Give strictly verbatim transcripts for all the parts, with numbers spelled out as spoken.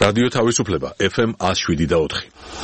რადიო თავისუფლება ეფ ემ ათს შვიდი და ოთხი.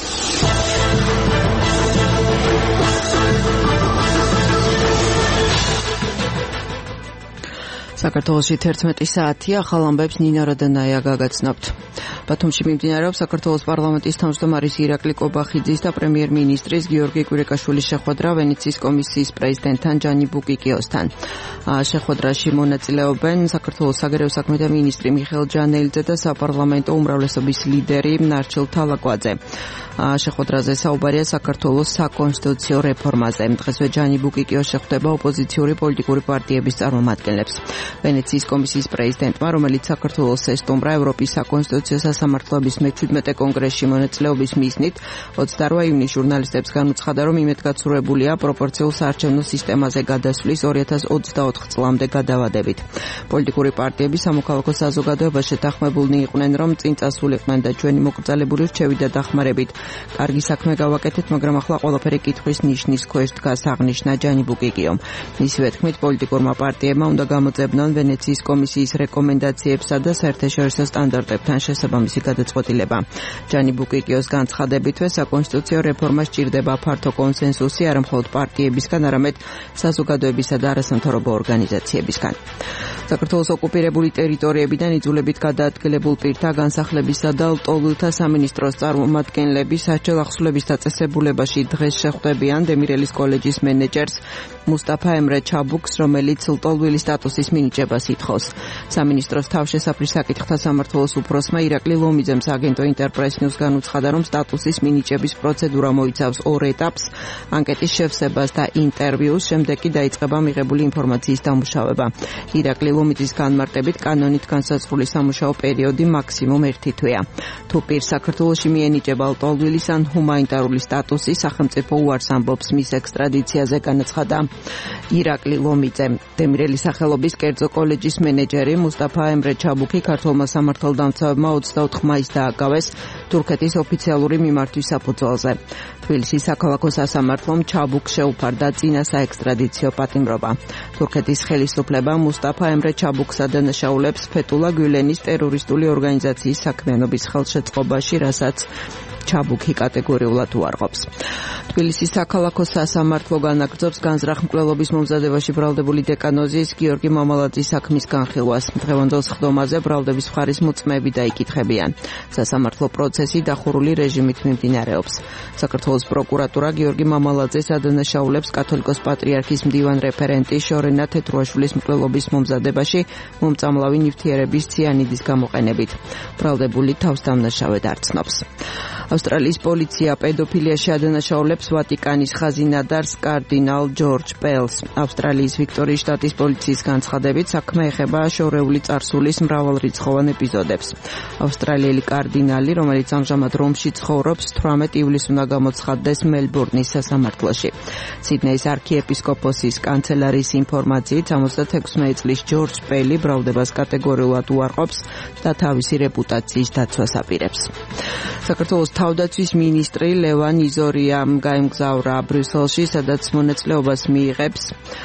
საქართველოში თერთმეტი საათია, ახალ ამბებს ნინა როდანაია გაგაცნობთ. ბათუმში მიმდინარეობს საქართველოს პარლამენტის თავმჯდომარის ირაკლი კობახიძის და პრემიერ-მინისტრის გიორგი კვირიკაშვილის შეხვედრა ვენეციის კომისიის პრეზიდენტთან ჯანი ბუკიკიოსთან. შეხვედრაში მონაწილეობენ საქართველოს საგარეო საქმეთა მინისტრი მიხეილ ჯანელიძე და საპარლამენტო უმრავლესობის ლიდერი ნარჩილ თალაკვაძე. შეხვედრაზე საუბარია საქართველოს საკონსტიტუციო რეფორმაზე. დღესვე ჯანი ბუკიკიოს შეხვდება ოპოზიციური პოლიტიკური პარტიების წარმომადგენლებს. ვენეციის კომისიის პრეზიდენტმა, რომელიც საქართველოს ესტუმრა ევროპის საკონსტიტუციო სასამართლოების მეჩვიდმეტე კონგრესში მონაწილეობის მიზნით, ოცდაორ ივნისს ჟურნალისტებს განუცხადა, რომ იმედგაცრუებულია პროპორციულ საარჩევნო სისტემაზე გადასვლის ორი ათას ოცდაოთხ წლამდე გადავადებით. პოლიტიკური პარტიები სამოქალაქო საზოგადოებას შეთანხმებულნი იყვნენ, რომ წინ წასულიყვნენ და ჩვენი მოკრძალებული რჩევით და დახმარებით კარგი საქმე გავაკეთეთ, მაგრამ ახლა ყველაფერი კითხვის ნიშნის ქვეშ დგას, აღნიშნა ჯანი ბუკიკიომ. მისივე თქმით, პოლიტიკურმა პარტიებმა უნდა გამოძებნონ ვენეციის კომისიის რეკომენდაციებსა და საერთაშორისო სტანდარტებთან შესაბამისი გადაწყვეტილება. ჯანი ბუკიკიოს განცხადებითვე საკონსტიტუციო რეფორმა სჭირდება ფართო კონსენსუსი არა მხოლოდ პარტიებისგან, არამედ საზოგადოებისა და არასამთავრობო ორგანიზაციებისგან. საქართველოს ოკუპირებული ტერიტორიებიდან იძულებით გადაადგილებულ პირთა განსახლებისა და ლტოლვილთა სამინისტროს წარმომადგენლები საჯარო ახსნების დაწესებულებაში დღეს შეხვდებიან დემირელის კოლეჯის მენეჯერს მუსტაფა ემრე ჩაბუქს, რომელიც ლტოლვილის სტატუსის მინიჭებას ითხოვს. სამინისტროს თავშესაფრის საკითხთა სამმართველოს უფროსმა ირაკლი ლომიძემ სააგენტო ინტერპრეს ნიუს განუცხადა, რომ სტატუსის მინიჭების პროცედურა მოიცავს ორ ეტაპს, ანკეტის შევსებას და ინტერვიუს, შემდეგ კი დაიწყება მიღებული ინფორმაციის დამუშავება. ირაკლი ლომიძის განმარტებით, კანონით განსაზღვრული სამუშაო პერიოდი მაქსიმუმ ერთი თვეა. თუ პირს საქართველოში მიენიჭება ლტოლვილის ან ჰუმანიტარული სტატუსი, სახელმწიფო უარს ამბობს მის ექსტრადიციაზე, განაცხადა ირაკლი ლომიძე. დემირელის სახელობის კერძო კოლეჯის მენეჯერი მუსტაფა ემრე ჩაბუქი ქართულმა სამართალდამცავებმა ოცდაოთხ მაისს დააკავეს თურქეთის ოფიციალური მიმართვის საფუძველზე. თბილისის საქალაქო სასამართლომ ჩაბუქს შეუფარდა წინა საექსტრადიციო პატიმრობა. თურქეთის ხელისუფლებამ მუსტაფა ემრე ჩაბუქს ადანაშაულებს ფეთულა გულენის ტერორისტული ორგანიზაციის საქმიანობის ხელშეწყობაში, რასაც ჩაბუქი კატეგორიულად უარყოფს. თბილისის საქალაქო სასამართლო განაგრძობს განზრახ-მკვლელობის მომზადებაში ბრალდებული დეკანოზის გიორგი მამალაძის საქმის განხილვას. დღევანდელ სხდომაზე ბრალდების მხარის მოწმეები დაიკითხებიან. სასამართლო პროცესი დახურული რეჟიმით მიმდინარეობს. საქართველოს პროკურატურა გიორგი მამალაძეს ადანაშაულებს კათოლიკოს პატრიარქის მდივან რეფერენტი შორენა თეთრუაშვილის მკვლელობის მომზადებაში მომწამლავი ნივთიერების ციანიდის გამოყენებით. ბრალდებული თავსდამნაშავედ არ ცნობს. ავსტრალიის პოლიცია პედოფილიაში ადანაშაულებს ვატიკანის ხაზინადარს კარდინალ ჯორჯ პელს. ავსტრალიის ვიქტორიის შტატის პოლიციის განცხადებით, საქმე ეხება შორეული წარსულის მრავალრიცხოვან ეპიზოდებს. ავსტრალიელი კარდინალი, რომელიც ამჟამად რომში ცხოვრობს, თვრამეტ ივლისს უნდა გამოცხადდეს მელბურნის სასამართლოში. სიდნეის არქიეპისკოპოსის კანცელარიის ინფორმაციით, სამოცდაექვსი წლის ჯორჯ პელი ბრალდებას კატეგორიულად უარყოფს და თავისი რეპუტაციის დაცვას აპირებს. საქართველოს თავდაცვის მინისტრი ლევან იზორია გაემგზავრა ბრიუსელში, სადაც მონაწილეობას მიიღებს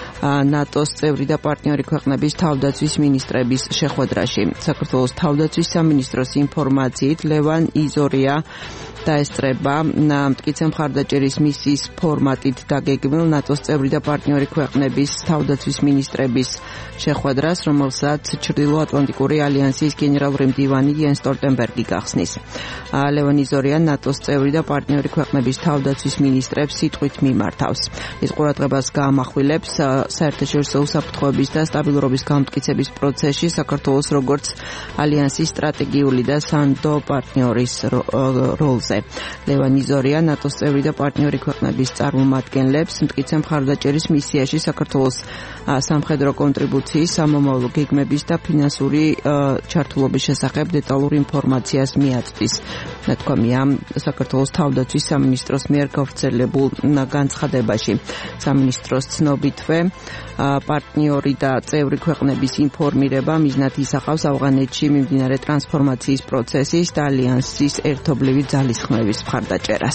ნატოს წევრი და პარტნიორი ქვეყნების თავდაცვის მინისტრების შეხვედრაში. საქართველოს თავდაცვის სამინისტროს ინფორმაციით, ლევან იზორია დაესწრება მტკიცე მხარდაჭერის მისიის ფორმატით დაგეგმილ ნატოს წევრი და პარტნიორი ქვეყნების თავდაცვის მინისტრების შეხვედრას, რომელსაც ჩრდილოატლანტიკური ალიანსის გენერალური მდივანი იენს სტოლტენბერგი გახსნის. ლევან იზორია ნატოს წევრი და პარტნიორი ქვეყნების თავდაცვის მინისტრებს სიტყვით მიმართავს. ის ყურადღებას გაამახვილებს საერთაშორისო უსაფრთხოების და სტაბილურობის გამტკიცების პროცესში საქართველოს როგორც ალიანსის სტრატეგიული და სანდო პარტნიორის როლზე. ლევან იზორია ნატოს წევრი და პარტნიორი ქვეყნების წარმომადგენლებს მტკიცე მხარდაჭერის მისიაში საქართველოს სამხედრო კონტრიბუციის, სამომავლო გეგმების და ფინანსური ჩართულობის შესახებ დეტალურ ინფორმაციას მიაწვდის. ნათქვამია საქართველოს თავდაცვის სამინისტროს მიერ გავრცელებულ განცხადებაში. სამინისტროს ცნობითვე პარტნიორი და წევრი ქვეყნების ინფორმირება მიზნად ისახავს ავღანეთში მიმდინარე ტრანსფორმაციის პროცესის და ალიანსის ერთობლივი ძალისხმევის მხარდაჭერას.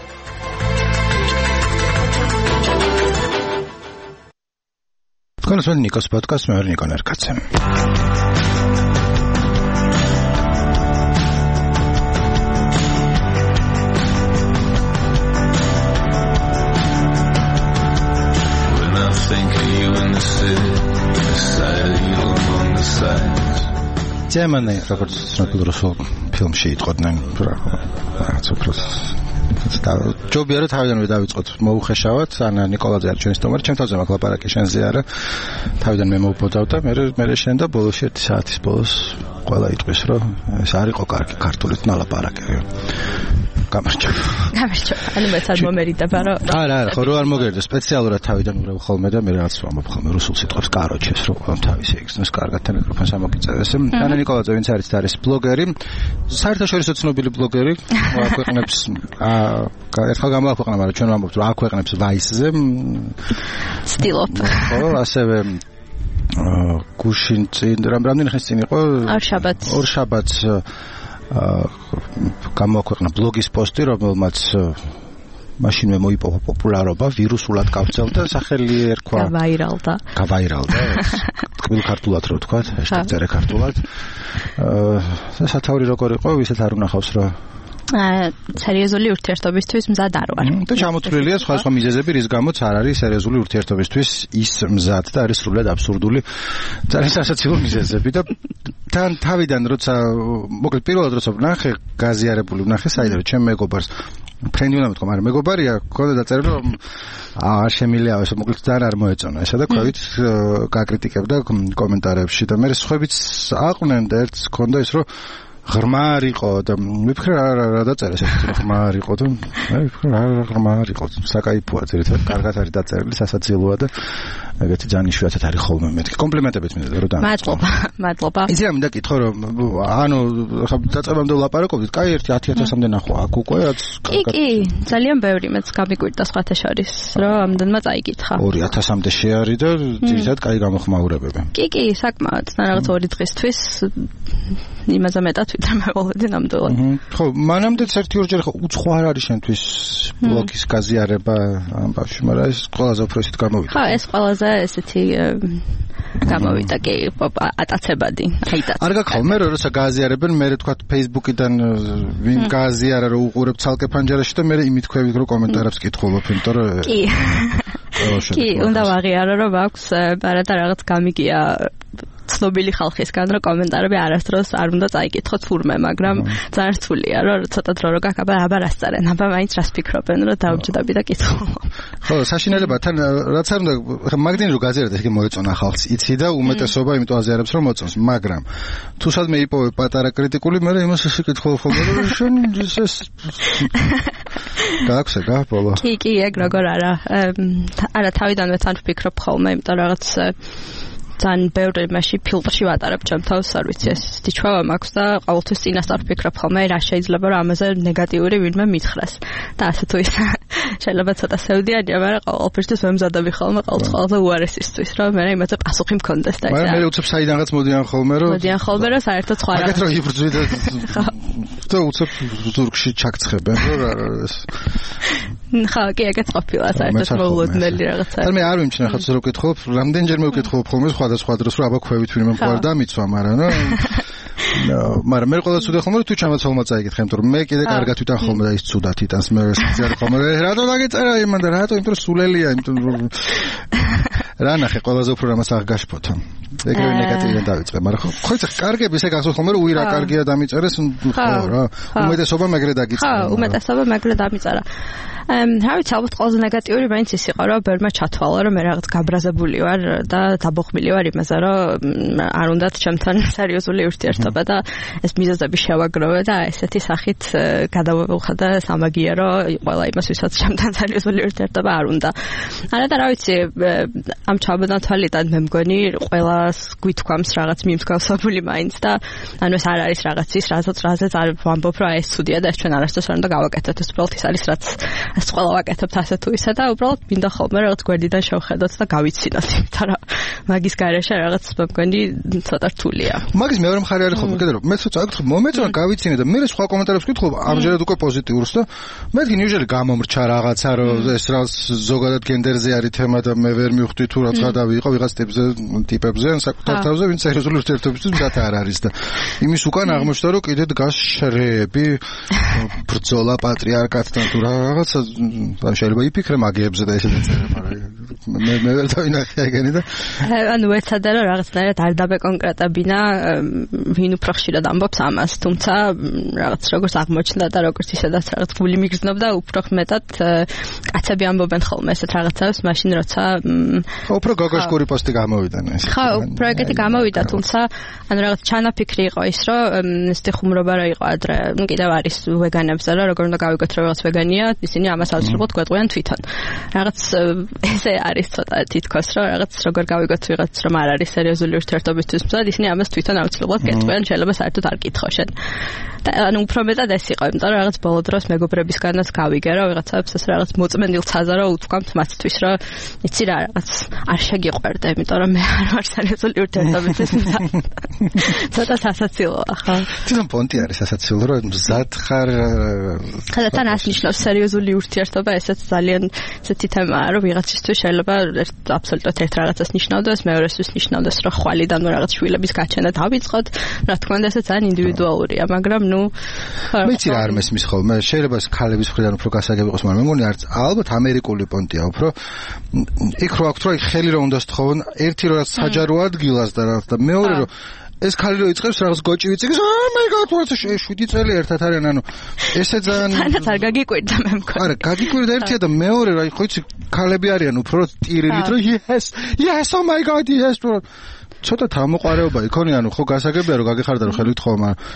თქვენს ნიკოს პოდკასტ მე ვარ ნიკო ნერკაცე. think of you in the city, the sight of you among the sights. Germany, როგორც ცნობილ რუსულ ფილმში იტყოდნენ, რაღაც უფრო ჯობია რომ თავიდანვე დავიწყოთ მოუხეშავად, ანა ნიკოლაძე არის ჩვენი სტუმარი, ჩემ თავზე მაქვს ლაპარაკი, შენზე არა. თავიდან მე მოვბოდავ და მე მე შენ და ბოლოს ერთი საათის ბოლოს ყველა იტყვის რომ ეს არ იყო კარგი ქართულით ნალაპარაკები. გამარჯობა. გამარჯობა. ანუ მეც არ მომერიდება რომ არა, არა, ხო რო არ მოგერდა სპეციალურად თავიდან ურავ ხოლმე და მე რაღაც ვამბობ ხოლმე რუსულ სიტყვებს კაროჩეს რომ ყველამ თავისი იგზნოს კარგად და მიკროფონს ამოგიწერეს. ანა ნიკოლაძე ვინც არის და არის ბლოგერი, საერთაშორისო ცნობილი ბლოგერი, აქვეყნებს ერთხელ გამოაქვეყნა, მაგრამ ჩვენ ვამბობთ რომ აქვეყნებს ვაისზე. სტილობ. ხო, ასევე გუშინ წინ რამდენი ხნის წინ იყო? ორ შაბათს. ორ შაბათს გამოაქვეყნა ბლოგის პოსტი, რომელმაც მაშინვე მოიპოვა პოპულარობა, ვირუსულად გავრცელდა, სახელი ერქვა გავაირალდა. გავაირალდა. თქმულ ქართულად რო ვთქვა, ჰაშტაგ წერე ქართულად. აა სათავე როგორ იყო, ვისაც არ უნახავს რა სერიოზული ურთიერთობისთვის მზად არ ვარ. და ჩამოთვლილია სხვა სხვა მიზეზები, რის გამოც არ არის სერიოზული ურთიერთობისთვის ის მზად და არის სრულად აბსურდული ძალიან სასაცილო მიზეზები და თან თავიდან როცა მოკლედ პირველად როცა ვნახე გაზიარებული ვნახე საერთოდ ჩემ მეგობარს ფრენდი უნდა მეთქვა, მაგრამ მეგობარია, ქონდა დაწერილი რომ არ შემილია ეს მოკლედ ძალიან არ მოეწონა ესა და ქვევით გაკრიტიკებდა კომენტარებში და მე სხვაებიც აყვნენ და ერთს ქონდა ის რომ ღრმა არისო და მიფიქრე რა რა დაწერეს ეს ღრმა არისო და მე მიფიქრე რა რა ღრმა არისო საკაიფოა ძირითადად კარგად არის დაწერილი სასაცილოა და ეგეთი ძალიან იშვიათად არის ხოლმე მეთქი კომპლიმენტებიც მინდა რომ დამეწყო მადლობა მადლობა იცი რა მინდა კითხო რომ ანუ ხა დაწყებამდე ვლაპარაკობდით კაი ერთი ათი ათასამდე ნახო აქ უკვე რაც კი კი ძალიან ბევრი მეც გამიკვირდა სხვათა შორის რომ ამდენმა წაიკითხა ორი ათასამდე შეარი და ძირითადად კაი გამოხმაურებები კი კი საკმაოდ რაღაც ორი დღისთვის იმაზე მეტად ვიდრე მეყოლედი ნამდვილად. ხო, მანამდეც ერთი ორჯერ ხო უცხო არ არის შენთვის ბლოგის გაზიარება ამ ბავშვი, მაგრამ ეს ყველაზე უფრო ისეთ გამოვიდა. ხო, ეს ყველაზე ესეთი გამოვიდა კი ატაცებადი, აიტაც. არ გახალმე რომ როცა გააზიარებენ, მე თქვა Facebook-იდან ვინ გააზიარა რომ უყურებ ცალკე ფანჯარაში და მე იმითქვევით რომ კომენტარებს კითხულობ, იმიტომ რომ კი. კი, უნდა ვაღიარო რომ აქვს პარადა რაღაც გამიგია ცნობილი ხალხისგან რომ კომენტარები არასდროს არ უნდა წაიკითხოთ თურმე, მაგრამ ძალიან რთულია რომ ცოტა დრო რო გაკაბა აბა რას წერენ, აბა მაინც რას ფიქრობენ რომ დაუჯდები და კითხულობ. ხო, საშინელებათან რაც არ უნდა ხა მაგდენი რო გაზიარდა იგი მოეწონა ხალხს, იცი და უმეტესობა იმიტომ აზიარებს რომ მოწონს, მაგრამ თუ სადმე იპოვე პატარა კრიტიკული, მე იმას ისე კითხულობ ხოლმე რომ შენ ეს გააქვს ეგა ბოლო. კი, კი, ეგ როგორ არა. არა თავიდანვე თან ვფიქრობ ხოლმე, იმიტომ რაღაც ძალიან ბევრი მასში ფილტრში ვატარებ ჩემ თავს, არ ვიცი, ეს თიჩვევა მაქვს და ყოველთვის წინასწარ ვფიქრობ ხოლმე, რა შეიძლება რომ ამაზე ნეგატიური ვინმე მითხრას. და ასე თუ ისე შეიძლება ცოტა სევდიანია, მაგრამ ყოველთვის ვემზადები ხოლმე ყოველთვის ყველაზე უარესისთვის, რომ მე იმაზე პასუხი მქონდეს და ეს. მაგრამ მე უცებ საიდანღაც მოდიან ხოლმე, რომ მოდიან ხოლმე, რომ საერთოდ სხვა რა. აგეთ რომ იბრძვი და და უცებ ზურგში ჩაქცხებენ, რომ ეს ხა, კი, ეგეც ყოფილა საერთოდ მოულოდნელი რაღაცა. და მე არ ვიმჩნევ ხაც რო ვკითხულობ, რამდენჯერმე ვკითხულობ ხოლმე სხვადასხვა დროს რომ აბა ქვევით ვინმე მყარ დამიცვა, მაგრამ მაგრამ მე ყოველთვის ვუდე ხოლმე თუ ჩამაც ხოლმე წაიკითხე, იმიტომ რომ მე კიდე კარგად ვიტან ხოლმე და ის ცუდად იტანს მე ვესწარ ხოლმე რატო დაგეწერა იმან და რატო იმიტომ სულელია, იმიტომ რა ნახე ყველაზე უფრო რამას აღგაშფოთა. ეგრევე ნეგატივიდან დავიწყე, მაგრამ ხო ხო იცი კარგები ისე გახსოვს ხოლმე რომ უი რა კარგია დამიწერეს, ხო რა. უმეტესობა მეგრე დაგიწერა. ხო, უმეტესობა მეგრე დამიწერა. რა ვიცი, ალბათ ყველაზე ნეგატიური მაინც ის იყო, რომ ბერმა ჩათვალა, რომ მე რაღაც გაბრაზებული ვარ და დაბოხმილი ვარ იმაზე, რომ არ უნდათ ჩემთან სერიოზული ურთიერთობა და ეს მიზეზები შევაგროვე და ესეთი სახით გადავხადა სამაგიერო ყველა იმას, ვისაც ჩემთან სერიოზული ურთიერთობა არ უნდა. არა და რა ვიცი, ამ ჩაბოდან თვალიდან მე მგონი ყველას გვითქვამს რაღაც მიმსგავსებული მაინც და ანუ ეს არ არის რაღაც ის, რაზეც რაზეც არ ვამბობ, რომ ეს ცუდია და ეს ჩვენ არასდროს არ უნდა გავაკეთოთ, ეს უბრალოდ ის არის, რაც ეს ყველა ვაკეთებთ ასე თუ ისე და უბრალოდ მინდა ხოლმე რაღაც გვერდიდან შევხედოთ და გავიცინოთ, იმიტომ რომ მაგის გარეშე რაღაც მგონი ცოტა რთულია. მაგის მეორე მხარე არის ხოლმე, კიდე რომ მე ცოტა აკეთებ, მომეწონა გავიცინე და მე სხვა კომენტარებს ვკითხულობ, ამჯერად უკვე პოზიტიურს და მეთქი ნიუჟელი გამომრჩა რაღაცა, რომ ეს რაღაც ზოგადად გენდერზე არის თემა და მე ვერ მივხვდი თუ თუ რაც გადავი იყო ვიღაც ტიპზე ტიპებზე ან საკუთარ თავზე ვინც სერიოზული ურთიერთობისთვის მზად არ არის და იმის უკან აღმოჩნდა რომ კიდე დგას შრეები ბრძოლა პატრიარქატთან თუ რაღაცა შეიძლება იფიქრე მაგიებზე და ესე დაწერა მაგრამ მე მე ვერ დავინახე ეგენი და ანუ ეცადა რომ რაღაცნაირად არ დაბეკონკრეტებინა ვინ უფრო ხშირად ამბობს ამას თუმცა რაღაც როგორც აღმოჩნდა და როგორც ისედაც რაღაც გული მიგრძნობდა უფრო მეტად კაცები ამბობენ ხოლმე ესეთ რაღაცებს მაშინ როცა უფრო გოგოშკური პოსტი გამოვიდა ეს ხო უფრო ეგეთი გამოვიდა თუმცა ანუ რაღაც ჩანაფიქრი იყო ის რომ ესეთი ხუმრობა რა იყო ადრე ნუ კიდევ არის ვეგანებზე რა როგორ უნდა გავიგოთ რომ რაღაც ვეგანია ისინი ამას აუცილებლად გვეტყვიან თვითონ რაღაც ესე არის ცოტა თითქოს რომ რაღაც როგორ გავიგოთ ვიღაც რომ არ არის სერიოზული ურთიერთობისთვის მზად ისინი ამას თვითონ აუცილებლად გეტყვიან შეიძლება საერთოდ არ გითხო შენ და ანუ უფრო მეტად ეს იყო იმიტომ რომ რაღაც ბოლო დროს მეგობრებისგანაც გავიგე რომ ვიღაცებს ეს რაღაც მოწმენდილ ცაზა რომ უთქვამთ მათთვის რომ იცი რა რაღაც არ შეგიყვერდა იმიტომ რომ მე არ ვარ სერიოზული ურთიერთობისთვის მზად ცოტა სასაცილოა ხო თვითონ პონტი არის სასაცილო რომ მზად ხარ ხა თან ასნიშნავს სერიოზული ურთიერთობა ესეც ძალიან ესეთი თემაა რომ ვიღაცისთვის შეიძლება აბსოლუტურად ერთ რაღაცას ნიშნავდეს მეორესთვის ნიშნავდეს რომ ხვალიდან რაღაც შვილების გაჩენა დავიწყოთ რა თქმა უნდა ესეც ძალიან ინდივიდუალურია მაგრამ ნუ მეც რა არ მესმის ხოლმე შეიძლება ქალების მხრიდან უფრო გასაგები იყოს მაგრამ მე მგონი არც ალბათ ამერიკული პონტია უფრო იქ რო აქვს რომ ხელი რომ უნდა სწხოვონ ერთი რომ საჯარო ადგილას და რა და მეორე რომ ეს ქალი რო იწყებს რაღაც გოჭი ვიწიგს აა მე გაგვაცხადე შვიდი წელი ერთად არიან ანუ ესე ძალიან თანაც არ გაგიკვირდა მე მგონი არა გაგიკვირდა ერთია და მეორე რა ხო იცი ქალები არიან უფრო ტირილით რომ yes yes oh my god yes bro ცოტა თამოყარეობა იქონი ანუ ხო გასაგებია რომ გაგიხარდა რომ ხელი თხოვ მაგრამ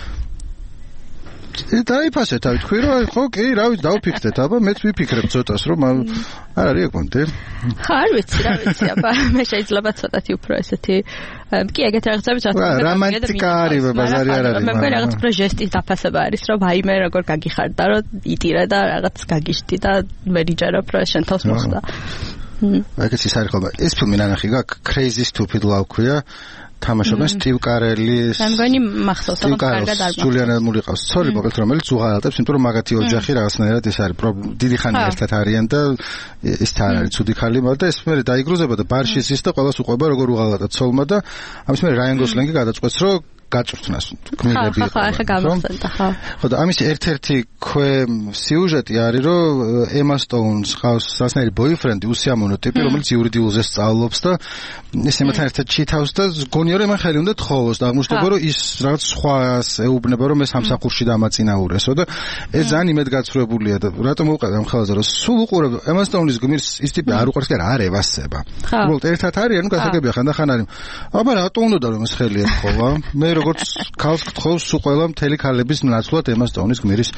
დაიფასე თავი თქვი რომ ხო კი რა ვიცი დავფიქრეთ აბა მეც ვიფიქრებ ცოტას რომ არ არის ეგ პონტი ხა არ ვიცი რა ვიცი აბა მე შეიძლება ცოტათი უფრო ესეთი კი ეგეთ რაღაცები ცოტა რომანტიკა არის ბაზარი არ არის მე მგონი რაღაც უფრო ჟესტის დაფასება არის რომ ვაიმე როგორ გაგიხარდა რომ იტირე და რაღაც გაგიშტი და ვერიჯერო რომ შენ თავს მოხდა ეგეც ის არის ხოლმე ეს ფილმი ნანახი გაქვს Crazy Stupid Love ქვია თამაშობენ სტივ კარელის მე მგონი მახსოვს ალბათ კარგად არ მახსოვს ჯულიან ედმური ყავს ცოლი მოკლედ რომელიც უღალატებს იმიტომ რომ მაგათი ოჯახი რაღაცნაირად ეს არის დიდი ხანი ერთად არიან და ის თან არის ცუდი ხალი მაგრამ და ეს მე დაიგრუზება და ბარში ის და ყველას უყვება როგორ უღალატა ცოლმა და ამის მე რაიან გოსლინგი გადაწყვეტს რომ გაწვრთნას გმირები ხო ხო გამახსენდა ხო ხო და ამის ერთ-ერთი ქვე სიუჟეტი არის რომ ემა სტოუნს ყავს სასნაირი ბოიფრენდი უსიამოვნო ტიპი რომელიც იურიდიულზე სწავლობს და ეს ემათან ერთად ჩითავს და გონია რომ ემან ხელი უნდა თხოვოს და აღმოჩნდება რომ ის რაღაც სხვას ეუბნება რომ ეს სამსახურში დამაწინაურესო და ეს ძალიან იმედგაცრუებულია და რატომ უყევ ამ ხელაზე რომ სულ უყურებ ემა სტოუნის გმირს ის ტიპი არ უყურს კი არ ევასება უბრალოდ ერთად არიან ნუ გასაგებია ხანდახან არის აბა რატომ უნდა რომ ეს ხელი ეთხოვა მე როგორც ქალს გთხოვს სულ ყველა მთელი ქალების ნაცვლად ემა სტოუნის გმირის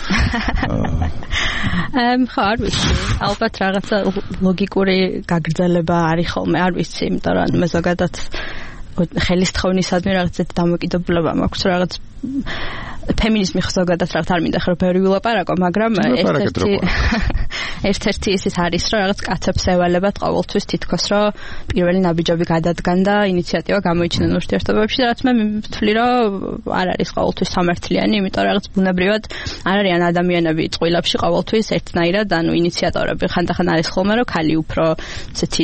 ამ ხარ ვიცი ალბათ რაღაცა ლოგიკური გაგრძელება არის ხოლმე არ ვიცი იმიტომ რომ მე ზოგადად ხელის თხოვნისადმი რაღაცა დამოკიდებულება მაქვს რაღაც ფემინიზმი ზოგადად რაღაც არ მინდა ხრო ბევრი ვილაპარაკო მაგრამ ერთ-ერთი ერთ-ერთი ისიც არის რომ რაღაც კაცებს ევალებათ ყოველთვის თითქოს რომ პირველი ნაბიჯები გადადგან და ინიციატივა გამოიჩინონ ურთიერთობებში რაც მე ვთვლი რომ არ არის ყოველთვის სამართლიანი იმიტომ რომ რაღაც ბუნებრივად არ არიან ადამიანები წყვილებში ყოველთვის ერთნაირად ანუ ინიციატორები ხანდახან არის ხოლმე რომ ქალი უფრო ესეთი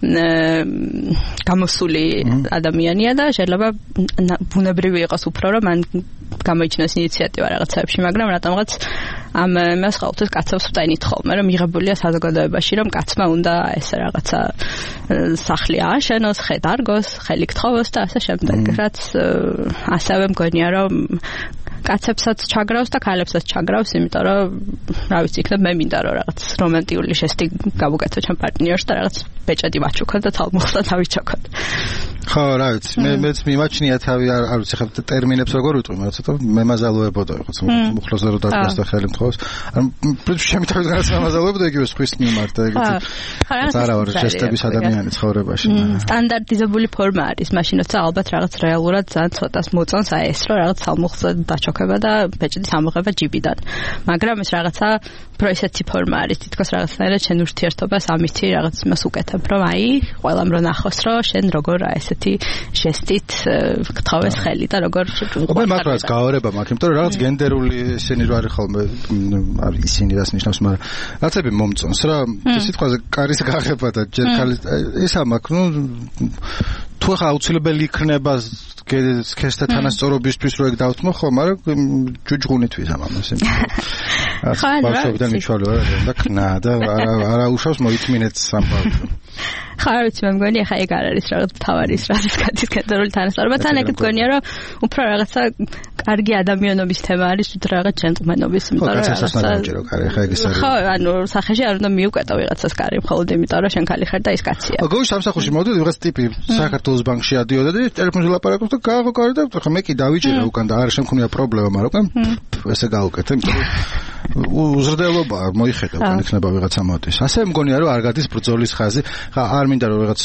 გამოსული ადამიანია და შეიძლება ბუნებრივი იყოს უფრო რომ მან გამოიჩინოს ინიციატივა რაღაცებში, მაგრამ რატომღაც ამ მას ყოველთვის კაცებს ვტენით ხოლმე, რომ მიღებულია საზოგადოებაში, რომ კაცმა უნდა ესე რაღაცა სახლი ააშენოს, ხე დარგოს, ხელი გთხოვოს და ასე შემდეგ. რაც ასევე მგონია, რომ კაცებსაც ჩაგრავს და ქალებსაც ჩაგრავს, იმიტომ რომ რა ვიცი, იქნებ მე მინდა რომ რაღაც რომანტიკული ჟესტი გავუკეთო ჩემ პარტნიორს და რაღაც ბეჭედი ვაჩუქოთ და თალმუხდა დავიჩოქოთ. ხო, რა ვიცი, მე მეც მიმაჩნია თავი არ არ ვიცი, ხა ტერმინებს როგორ ვიტყვი, მაგრამ ცოტა მემაზალოებოდა რაღაც მუხლაზე რომ დაგდეს და ხელი მთხოვს. ან პრინციპში ჩემი თავის განაც მემაზალოებოდა იგივე სხვის მიმართ და ეგეთი. არა, არა, ჟესტების ადამიანი ცხოვრებაში. სტანდარტიზებული ფორმა არის, მაშინ როცა ალბათ რაღაც რეალურად ძალიან ცოტას მოწონს აი ეს რომ რაღაც თალმუხზე დაჩოქება და ბეჭედის ამოღება ჯიბიდან. მაგრამ ეს რაღაცა უფრო ისეთი ფორმა არის, თითქოს რაღაცნაირად შენ ურთიერთობას ამითი რაღაც იმას უკეთებ, რომ აი ყველამ რო ნახოს, რომ შენ როგორ აი ესე ესეთი ჟესტით გთხოვეს ხელი და როგორ მე მაქვს გაორება მაქვს, იმიტომ რომ რაღაც გენდერული ესენი რო არის ხოლმე, არის ისინი რას ნიშნავს, მაგრამ რაღაცები მომწონს რა, სიტყვაზე კარის გაღება და ჯერ ხალი ეს ამაქვს, ნუ თუ ხა აუცილებელი იქნება ქესთა თანასწორობისთვის რო ეგ დავთმო ხო, მაგრამ ჯუჯღუნითვის ამას იმის. ხა ბავშვობიდან მიჩვალე რა და ქნა და არა არა უშავს მოითმინეთ სამყარო. ხა ვიცი მე მგონი ხა ეგ არ არის რაღაც თავარი ის რაღაც კაცის კენდერული თანასწორობა, თან ეგ მგონია რომ უფრო რაღაცა კარგი ადამიანობის თემა არის, ვიდრე რაღაც ჯენტლმენობის, იმიტომ რომ რაღაცა საერთოდ კარი ხა ეგ ის არის. ხო, ანუ სახეში არ უნდა მიუკეტო ვიღაცას კარი, მხოლოდ იმიტომ რომ შენ ქალი ხარ და ის კაცია. გოი სამსახურში მოვდივი ვიღაც ტიპი საქართველოს ბანკში ადიოდა და ტელეფონზე ლაპარაკობს და გააღო კარი და ხა მე კი დავიჭირე უკან და არ შემქონია პრობლემა, მაგრამ ესე გავუკეთე, იმიტომ რომ უზრდელობა მოიხედა უკან იქნება ვიღაცა მოდის. ასე მგონია რომ არ გადის ბრძოლის ხაზი, ხა არ მინდა რომ რაღაც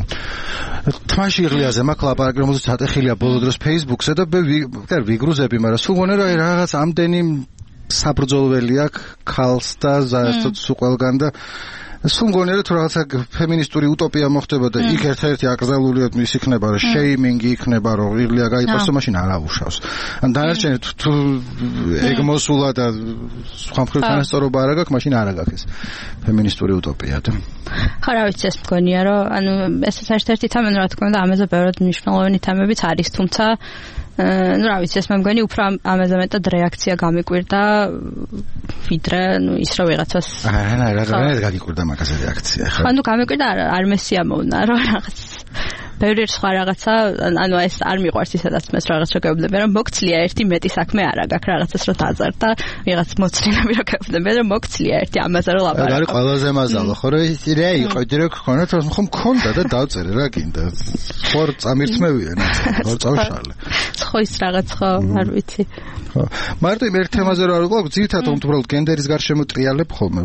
თმაში ღლიაზე მაქვს ლაპარაკი, რომელზეც ატეხილია ბოლო დროს Facebook-ზე და მე ვიგრუზები, მაგრამ სულ მგონია რომ რაღაც ამდენი საბრძოლველი აქვს ქალს და ზუსტად სულ ყველგან და სულ მგონია რომ თუ რაღაცა ფემინისტური utopia მოხდება და იქ ერთ-ერთი აკრძალულია ის იქნება რომ შეიმინგი იქნება რომ ღირლია გაიყოს და მაშინ არ აუშავს. ან დანარჩენი თუ ეგ მოსულა და სხვა მხრივ თანასწორობა არ აქვს, მაშინ არ აქვს ეს ფემინისტური utopia და ხო რა ვიცი ეს მგონია რომ ანუ ეს ერთ-ერთი თემა რა თქმა უნდა ამაზე ბევრად მნიშვნელოვანი თემებიც არის, თუმცა ну, რა ვიცი, ეს მე მგონი უფრო ამაზე მეტად რეაქცია გამიკვირდა ვიდრე, ну, ის რა ვიღაცას. არა, რა რა რა გაგიკვირდა მაგაზე რეაქცია, ხო? ხო, ну, გამიკვირდა არ მესიამოვნა, რომ რაღაც ბევრი სხვა რაღაცა, ანუ ეს არ მიყვარს ისედაც მე რაღაც რო გეუბნები, რომ მოგცლია ერთი მეტი საქმე არა გაქვს რაღაცას რო დაძარ და ვიღაც მოცლინები რო გეუბნები, რომ მოგცლია ერთი ამაზე რო ლაპარაკო. არის ყველაზე მაზალო, ხო, რომ ის რა იყო, დირექტ ხონა, თორემ ხომ მქონდა და დავწერე რა გინდა. ხო, წამირთმევია ნაცი, ხო, წავშალე. ხო ის რაღაც ხო, არ ვიცი. ხო. მარტო იმ ერთ თემაზე რო არ ვიყავ, ძირითადად უბრალოდ გენდერის გარშემო ტრიალებ ხოლმე.